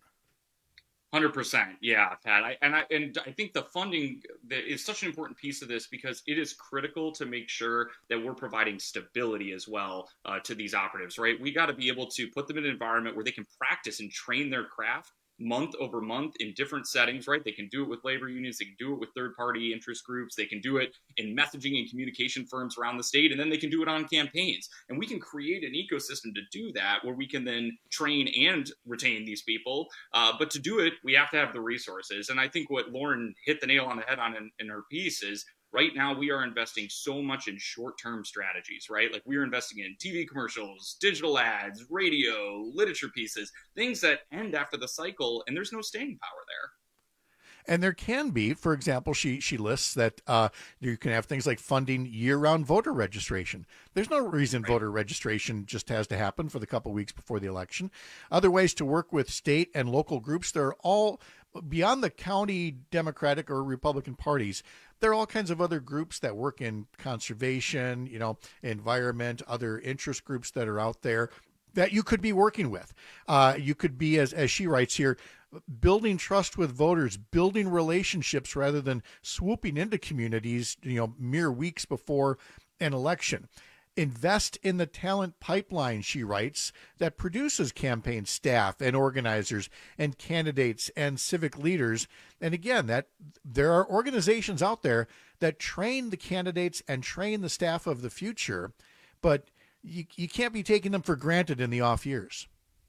one hundred percent. Yeah, Pat. I, and I and I think the funding is such an important piece of this, because it is critical to make sure that we're providing stability as well uh, to these operatives, right? We got to be able to put them in an environment where they can practice and train their craft month over month in different settings, right? They can do it with labor unions, they can do it with third-party interest groups, they can do it in messaging and communication firms around the state, and then they can do it on campaigns. And we can create an ecosystem to do that, where we can then train and retain these people. Uh, but to do it, we have to have the resources. And I think what Lauren hit the nail on the head on in, in her piece is, right now, we are investing so much in short-term strategies, right? Like, we're investing in T V commercials, digital ads, radio, literature pieces, things that end after the cycle, and there's no staying power there. And there can be, for example, she she lists that uh, you can have things like funding year-round voter registration. There's no reason right. voter registration just has to happen for the couple weeks before the election. Other ways to work with state and local groups, they're all beyond the county Democratic or Republican parties. There are all kinds of other groups that work in conservation, you know, environment, other interest groups that are out there that you could be working with. Uh, you could be, as as she writes here, building trust with voters, building relationships rather than swooping into communities, you know, mere weeks before an election. Invest in the talent pipeline, she writes, that produces campaign staff and organizers and candidates and civic leaders. And again, that there are organizations out there that train the candidates and train the staff of the future, but you, you can't be taking them for granted in the off years.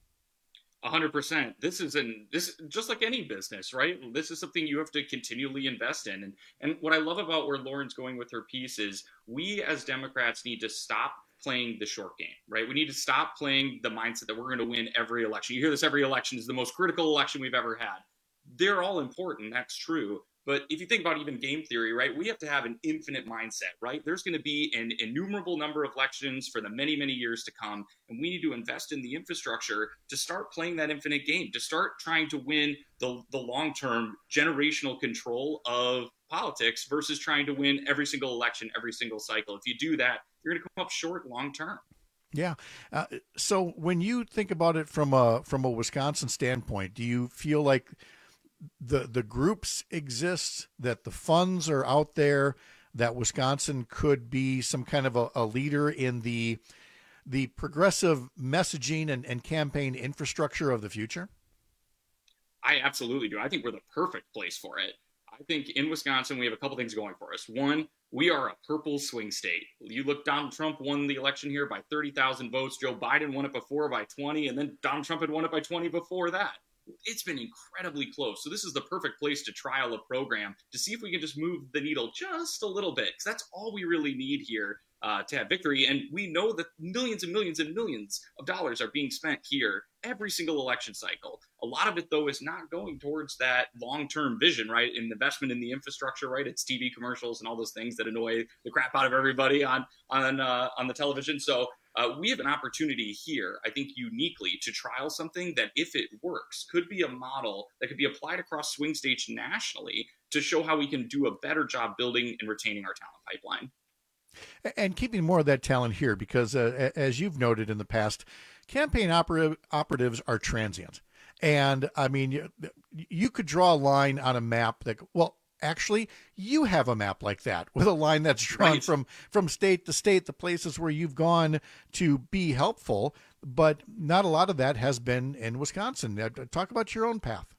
A hundred percent. This is an this just like any business, right? This is something you have to continually invest in. And and what I love about where Lauren's going with her piece is, we as Democrats need to stop playing the short game, right? We need to stop playing the mindset that we're going to win every election. You hear this every election is the most critical election we've ever had. They're all important. That's true. But if you think about even game theory, right, we have to have an infinite mindset, right? There's going to be an innumerable number of elections for the many, many years to come. And we need to invest in the infrastructure to start playing that infinite game, to start trying to win the, the long-term generational control of politics versus trying to win every single election, every single cycle. If you do that, you're going to come up short long term. Yeah. Uh, so when you think about it from a from a Wisconsin standpoint, do you feel like the the groups exist, that the funds are out there, that Wisconsin could be some kind of a, a leader in the the progressive messaging and, and campaign infrastructure of the future? I absolutely do. I think we're the perfect place for it. I think in Wisconsin, we have a couple things going for us. One, we are a purple swing state. You look, Donald Trump won the election here by thirty thousand votes. Joe Biden won it before by twenty, and then Donald Trump had won it by twenty before that. It's been incredibly close. So this is the perfect place to trial a program to see if we can just move the needle just a little bit, because that's all we really need here uh, to have victory. And we know that millions and millions and millions of dollars are being spent here every single election cycle. A lot of it, though, is not going towards that long-term vision, right? In investment in the infrastructure, right? It's T V commercials and all those things that annoy the crap out of everybody on on uh, on the television. So uh, we have an opportunity here, I think, uniquely to trial something that, if it works, could be a model that could be applied across swing states nationally to show how we can do a better job building and retaining our talent pipeline. And keeping more of that talent here, because uh, as you've noted in the past, campaign operative, operatives are transient. And I mean, you, you could draw a line on a map that, well, actually, you have a map like that with a line that's drawn right. from, from state to state, the places where you've gone to be helpful, but not a lot of that has been in Wisconsin. Talk about your own path.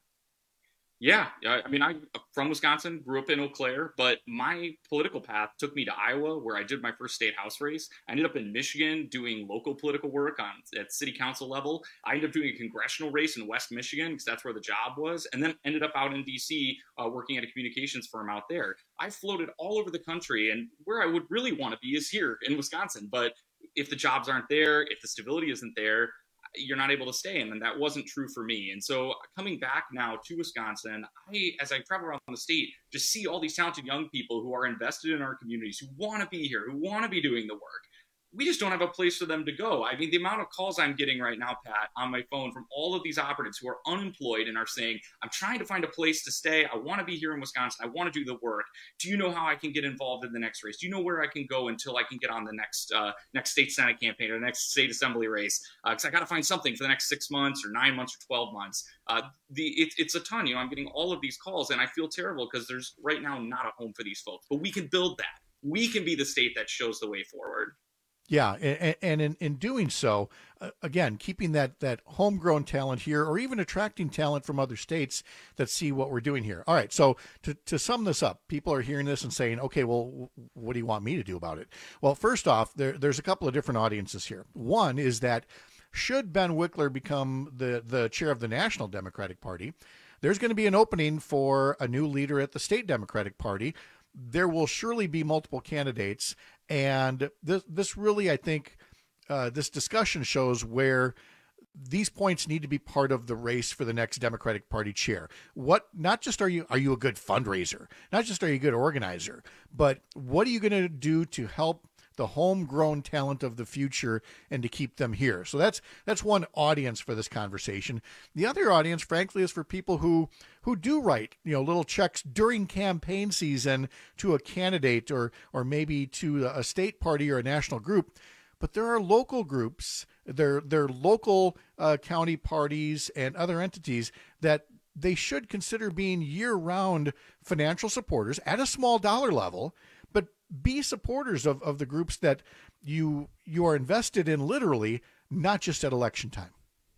Yeah, I mean, I'm from Wisconsin, grew up in Eau Claire, but my political path took me to Iowa, where I did my first state house race. I ended up in Michigan doing local political work on at city council level. I ended up doing a congressional race in West Michigan because that's where the job was, and then ended up out in D C uh, working at a communications firm out there. I floated all over the country, and where I would really want to be is here in Wisconsin. But if the jobs aren't there, if the stability isn't there, you're not able to stay in, and that wasn't true for me. And so coming back now to Wisconsin, I, as I travel around the state, just see all these talented young people who are invested in our communities, who want to be here, who want to be doing the work. We just don't have a place for them to go. I mean, the amount of calls I'm getting right now, Pat, on my phone from all of these operatives who are unemployed and are saying, I'm trying to find a place to stay. I want to be here in Wisconsin. I want to do the work. Do you know how I can get involved in the next race? Do you know where I can go until I can get on the next uh, next state Senate campaign or the next state assembly race? Because uh, I got to find something for the next six months or nine months or twelve months. Uh, the it, It's a ton. You know, I'm getting all of these calls, and I feel terrible because there's right now not a home for these folks. But we can build that. We can be the state that shows the way forward. Yeah, and, and in, in doing so, uh, again, keeping that that homegrown talent here, or even attracting talent from other states that see what we're doing here. All right, so to, to sum this up, people are hearing this and saying, okay, well, what do you want me to do about it? Well, first off, there, there's a couple of different audiences here. One is that should Ben Wickler become the, the chair of the National Democratic Party, there's going to be an opening for a new leader at the state Democratic Party. There will surely be multiple candidates. And this, this really, I think, uh, this discussion shows where these points need to be part of the race for the next Democratic Party chair. What, not just are you, are you a good fundraiser? Not just are you a good organizer, but what are you going to do to help the homegrown talent of the future and to keep them here? So that's that's one audience for this conversation. The other audience, frankly, is for people who who do write, you know, little checks during campaign season to a candidate or or maybe to a state party or a national group. But there are local groups, there there are local uh, county parties and other entities that they should consider being year-round financial supporters at a small dollar level, but be supporters of, of the groups that you you are invested in, literally, not just at election time.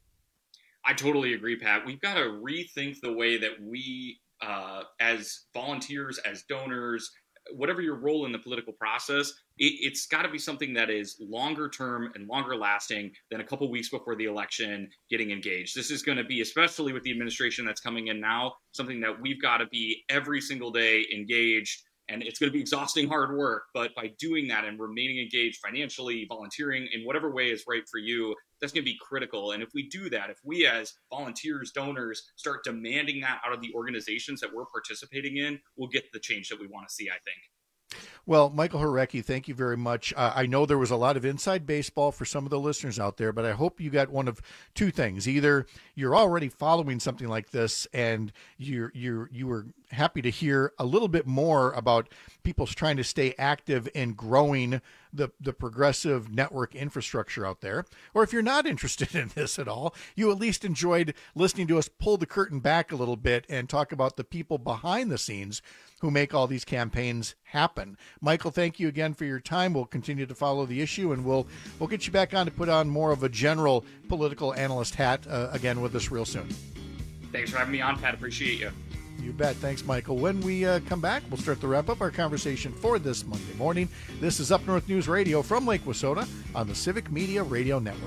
I totally agree, Pat. We've got to rethink the way that we, uh, as volunteers, as donors, whatever your role in the political process, it, it's got to be something that is longer term and longer lasting than a couple weeks before the election getting engaged. This is going to be, especially with the administration that's coming in now, something that we've got to be every single day engaged. And it's going to be exhausting hard work, but by doing that and remaining engaged financially, volunteering in whatever way is right for you, that's going to be critical. And if we do that, if we as volunteers, donors, start demanding that out of the organizations that we're participating in, we'll get the change that we want to see, I think. Well, Michael Hurecki, thank you very much. Uh, I know there was a lot of inside baseball for some of the listeners out there, but I hope you got one of two things. Either you're already following something like this and you're, you're, you were happy to hear a little bit more about people trying to stay active in growing the, the progressive network infrastructure out there. Or if you're not interested in this at all, you at least enjoyed listening to us pull the curtain back a little bit and talk about the people behind the scenes who make all these campaigns happen. Michael, thank you again for your time. We'll continue to follow the issue, and we'll we'll get you back on to put on more of a general political analyst hat uh, again with us real soon. Thanks for having me on, Pat. Appreciate you. You bet. Thanks, Michael. When we uh, come back, we'll start to wrap up our conversation for this Monday morning. This is Up North News Radio from Lake Wissota on the Civic Media Radio Network.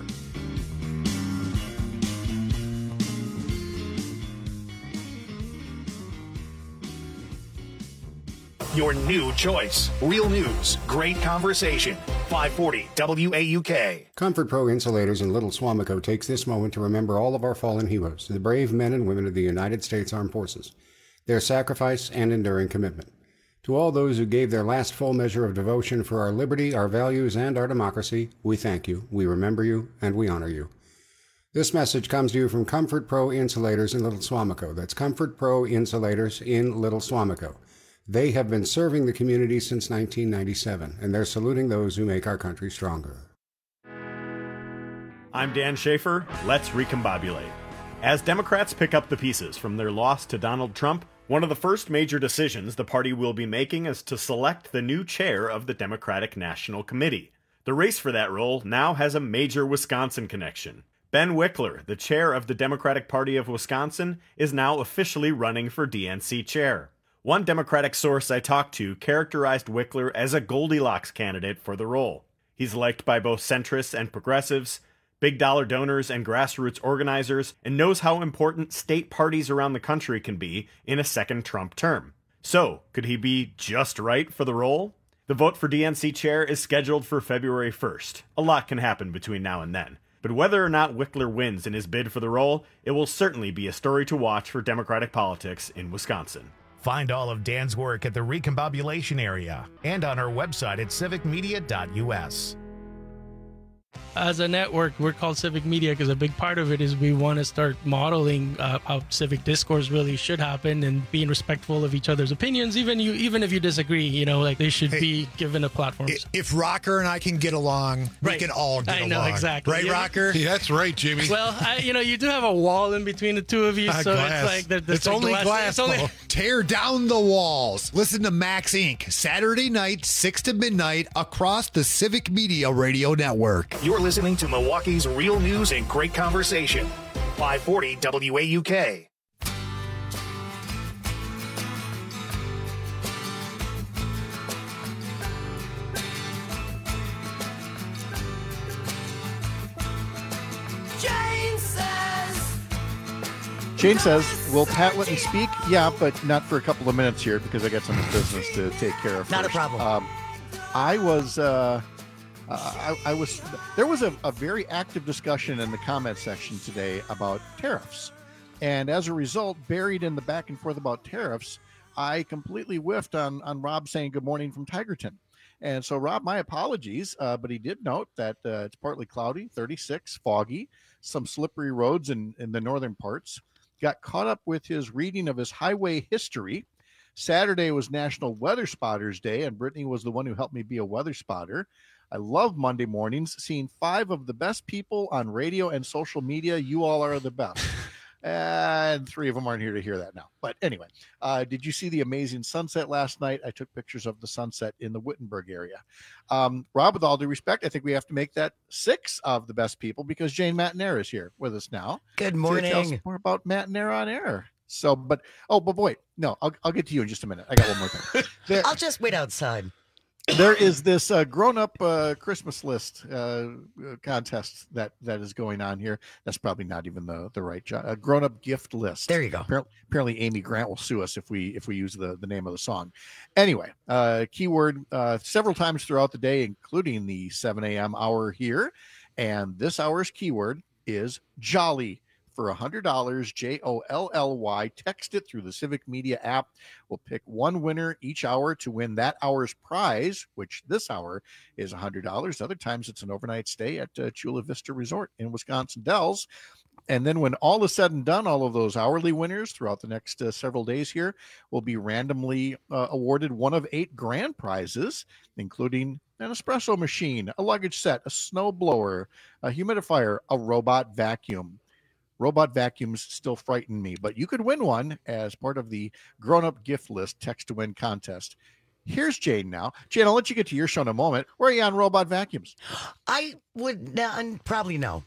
Your new choice. Real news. Great conversation. five forty W A U K. Comfort Pro Insulators in Little Swamico takes this moment to remember all of our fallen heroes, the brave men and women of the United States Armed Forces, their sacrifice and enduring commitment. To all those who gave their last full measure of devotion for our liberty, our values, and our democracy, we thank you, we remember you, and we honor you. This message comes to you from Comfort Pro Insulators in Little Swamico. That's Comfort Pro Insulators in Little Swamico. They have been serving the community since nineteen ninety-seven, and they're saluting those who make our country stronger. I'm Dan Schaefer. Let's recombobulate. As Democrats pick up the pieces from their loss to Donald Trump, one of the first major decisions the party will be making is to select the new chair of the Democratic National Committee. The race for that role now has a major Wisconsin connection. Ben Wickler, the chair of the Democratic Party of Wisconsin, is now officially running for D N C chair. One Democratic source I talked to characterized Wickler as a Goldilocks candidate for the role. He's liked by both centrists and progressives, big dollar donors and grassroots organizers, and knows how important state parties around the country can be in a second Trump term. So, could he be just right for the role? The vote for D N C chair is scheduled for February first. A lot can happen between now and then. But whether or not Wickler wins in his bid for the role, it will certainly be a story to watch for Democratic politics in Wisconsin. Find all of Dan's work at the Recombobulation area and on our website at civic media dot U S. As a network, we're called Civic Media because a big part of it is we want to start modeling uh, how civic discourse really should happen and being respectful of each other's opinions, even you, even if you disagree. You know, like they should hey, be given a platform. If Rocker and I can get along, right. we can all get I along. know, exactly. Right, yeah. Rocker? Yeah, that's right, Jimmy. Well, I, you know, you do have a wall in between the two of you, uh, so glass. it's like the, the it's only glass. glass. It's only... Tear down the walls. Listen to Max Incorporated. Saturday night, six to midnight, across the Civic Media Radio Network. You're listening to Milwaukee's Real News and Great Conversation. five forty W A U K. Jane says, will Pat let me speak? Yeah, but not for a couple of minutes here because I got some business to take care of Not first. a problem. Um, I was, uh, uh, I, I was, there was a, a very active discussion in the comment section today about tariffs. And as a result, buried in the back and forth about tariffs, I completely whiffed on, on Rob saying good morning from Tigerton. And so, Rob, my apologies, uh, but he did note that uh, it's partly cloudy, thirty-six, foggy, some slippery roads in, in the northern parts. Got caught up with his reading of his highway history. Saturday was National Weather Spotters Day, and Brittany was the one who helped me be a weather spotter. I love Monday mornings, seeing five of the best people on radio and social media. You all are the best. And three of them aren't here to hear that now. But anyway, uh, did you see the amazing sunset last night? I took pictures of the sunset in the Wittenberg area. Um, Rob, with all due respect, I think we have to make that six of the best people because Jane Matanair is here with us now. Good To morning. tell us more about Matanair on air. So, but, oh, but wait, no, I'll, I'll get to you in just a minute. I got one more thing. There, I'll just wait outside. there is this uh, grown-up uh, Christmas list uh, contest that that is going on here. That's probably not even the the right job. A grown-up gift list. There you go. Apparently, apparently, Amy Grant will sue us if we if we use the the name of the song. Anyway, uh, keyword uh, several times throughout the day, including the seven a.m. hour here, and this hour's keyword is jolly. For one hundred dollars, J O L L Y. Text it through the Civic Media app. We'll pick one winner each hour to win that hour's prize, which this hour is one hundred dollars. Other times it's an overnight stay at uh, Chula Vista Resort in Wisconsin Dells. And then when all is said and done, all of those hourly winners throughout the next uh, several days here will be randomly uh, awarded one of eight grand prizes, including an espresso machine, a luggage set, a snow blower, a humidifier, a robot vacuum. Robot vacuums still frighten me, but you could win one as part of the grown-up gift list text to win contest. Here's Jane now. Jane, I'll let you get to your show in a moment. Where are you on robot vacuums? I would uh, probably no.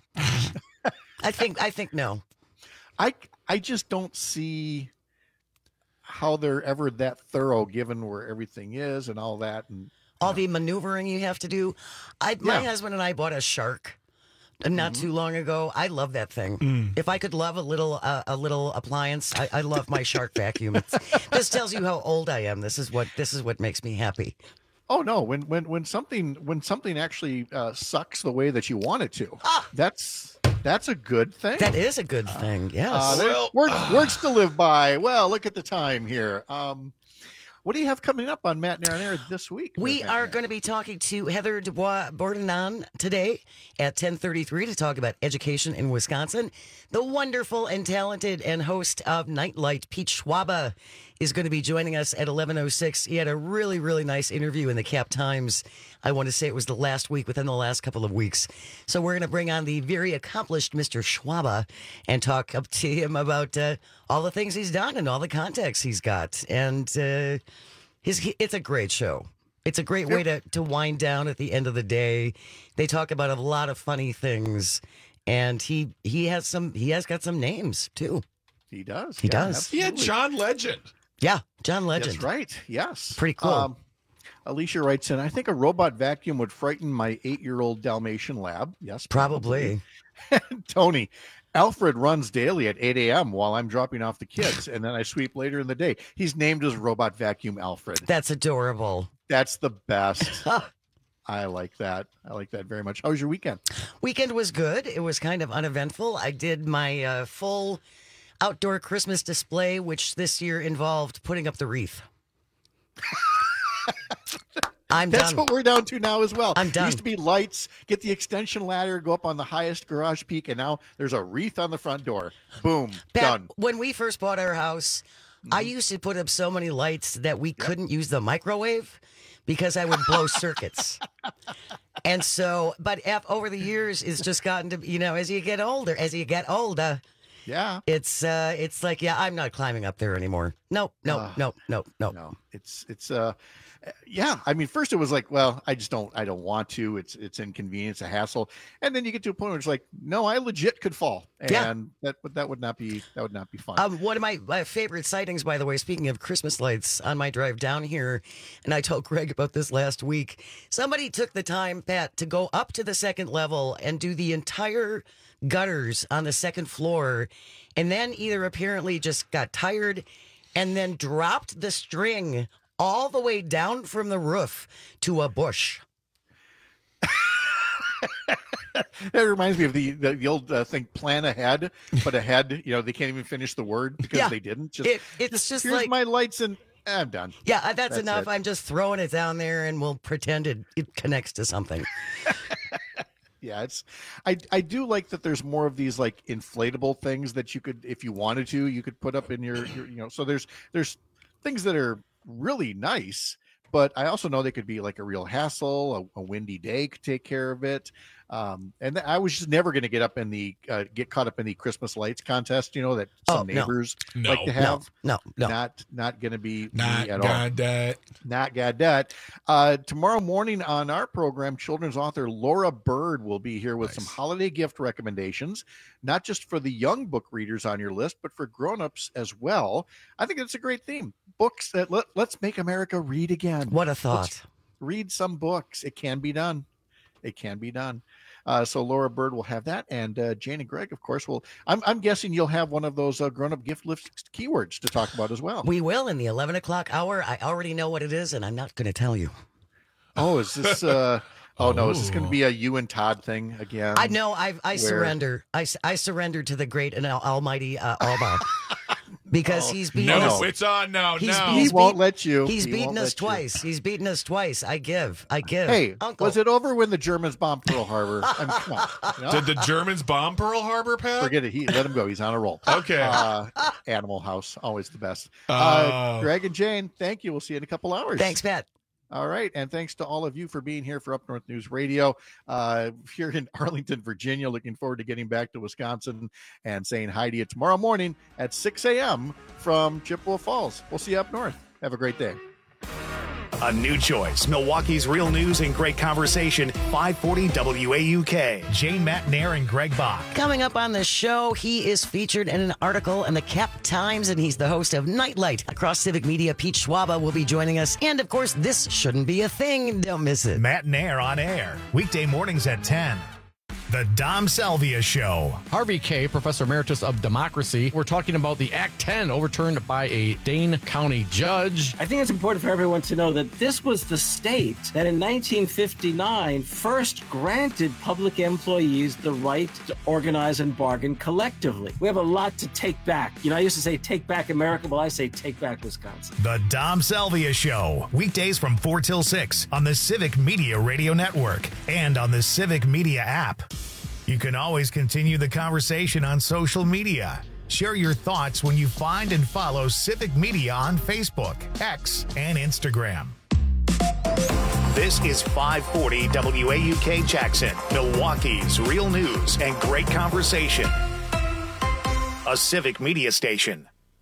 I think I think no. I I just don't see how they're ever that thorough, given where everything is and all that, and all the maneuvering you have to do. I my Yeah. husband and I bought a Shark not Mhm. too long ago. I love that thing. Mm. If I could love a little uh, a little appliance, I, I love my Shark vacuum. It's, this tells you how old I am. This is what this is what makes me happy. Oh no! When when when something when something actually uh, sucks the way that you want it to, that's that's a good thing. That is a good thing. Yes. Uh, there- words words to live by. Well, look at the time here. Um, what do you have coming up on Matt and Air this week? We are going to be talking to Heather Dubois Bordenon today at ten thirty-three to talk about education in Wisconsin. The wonderful and talented and host of Nightlight, Pete Schwaba, is going to be joining us at eleven oh six. He had a really, really nice interview in the Cap Times. I want to say it was the last week, within the last couple of weeks. So we're going to bring on the very accomplished Mister Schwaba and talk up to him about uh, all the things he's done and all the contacts he's got. And uh, his it's a great show. It's a great way to, to wind down at the end of the day. They talk about a lot of funny things, and he he has some he has got some names too. He does. He Yeah, does. He had John Legend. Yeah, John Legend. That's right. Yes. Pretty cool. Um, Alicia writes in, I think a robot vacuum would frighten my eight-year-old Dalmatian lab. Yes, Probably. Tony, Alfred runs daily at eight a.m. while I'm dropping off the kids, and then I sweep later in the day. He's named his robot vacuum Alfred. That's adorable. That's the best. I like that. I like that very much. How was your weekend? Weekend was good. It was kind of uneventful. I did my uh, full outdoor Christmas display, which this year involved putting up the wreath. I'm That's done. what we're down to now as well. I'm It done. used to be lights, get the extension ladder, go up on the highest garage peak, and now there's a wreath on the front door. Boom, Pat, done. when we first bought our house, I used to put up so many lights that we couldn't use the microwave because I would blow circuits. And so, but af- over the years, it's just gotten to, you know, as you get older, as you get older, yeah, it's uh, it's like, yeah, I'm not climbing up there anymore. Nope, nope, Uh, nope, nope, nope. No, it's it's uh, yeah. I mean, first it was like, well, I just don't, I don't want to. It's it's inconvenience, a hassle, and then you get to a point where it's like, no, I legit could fall, and Yeah. that would that would not be that would not be fun. Um, one of my, my favorite sightings, by the way, speaking of Christmas lights, on my drive down here, and I told Greg about this last week, somebody took the time, Pat, to go up to the second level and do the entire gutters on the second floor, and then either apparently just got tired and then dropped the string all the way down from the roof to a bush. That reminds me of the the, the old uh, thing, plan ahead, but ahead, you know, they can't even finish the word because Yeah. they didn't. Just, It- it's just here's like- my lights and eh, I'm done. Yeah, uh, that's, enough. it. I'm just throwing it down there and we'll pretend it, it connects to something. Yeah, it's I I do like that there's more of these like inflatable things that you could, if you wanted to, you could put up in your, your you know, so there's there's things that are really nice, but I also know they could be like a real hassle. A, a windy day could take care of it. Um, and th- I was just never going to get up in the uh, get caught up in the Christmas lights contest, you know, that some Oh, no. neighbors No. like to have. No, no, no. Not not going to be Not me at got all. that. Not got that. Uh, tomorrow morning on our program, children's author Laura Bird will be here with some holiday gift recommendations, not just for the young book readers on your list, but for grown-ups as well. I think it's a great theme. Books that let, let's make America read again. What a Let's thought. read some books. It can be done. It can be done. Uh, so Laura Bird will have that, and uh, Jane and Greg, of course, will. I'm, I'm guessing you'll have one of those uh, grown-up gift list keywords to talk about as well. We will in the eleven o'clock hour. I already know what it is, and I'm not going to tell you. Oh, is this? Uh, oh no, is this going to Oh. be a you and Todd thing again? I know. I I where- surrender. I, I surrender to the great and al- almighty uh, Alba. Because Oh, he's beaten No, us. it's on now. He's, no. he's He won't beat- let you. He's He beaten won't us let you. twice. He's beaten us twice. I give. I give. Hey, Uncle. was it over when the Germans bombed Pearl Harbor? I mean, come on. You know? Did the Germans bomb Pearl Harbor, Pat? Forget it. He let him go. He's on a roll. Okay. Uh, Animal House, always the best. Oh. Uh, Greg and Jane, thank you. We'll see you in a couple hours. Thanks, Pat. All right. And thanks to all of you for being here for Up North News Radio. Uh, here in Arlington, Virginia, looking forward to getting back to Wisconsin and saying hi to you tomorrow morning at six a.m. from Chippewa Falls. We'll see you up north. Have a great day. A new choice. Milwaukee's real news and great conversation. five forty W A U K. Jane Matt Nair and Greg Bach. Coming up on the show, he is featured in an article in the Cap Times, and he's the host of Nightlight. Across Civic Media, Pete Schwaba will be joining us. And, of course, this shouldn't be a thing. Don't miss it. Matt Nair on air. Weekday mornings at ten. The Dom Salvia Show. Harvey Kaye, Professor Emeritus of Democracy. We're talking about the Act ten overturned by a Dane County judge. I think it's important for everyone to know that this was the state that in nineteen fifty-nine first granted public employees the right to organize and bargain collectively. We have a lot to take back. You know, I used to say take back America. Well, I say take back Wisconsin. The Dom Salvia Show. Weekdays from four till six on the Civic Media Radio Network and on the Civic Media app. You can always continue the conversation on social media. Share your thoughts when you find and follow Civic Media on Facebook, X, and Instagram. This is five forty W A U K Jackson, Milwaukee's real news and great conversation. A Civic Media station.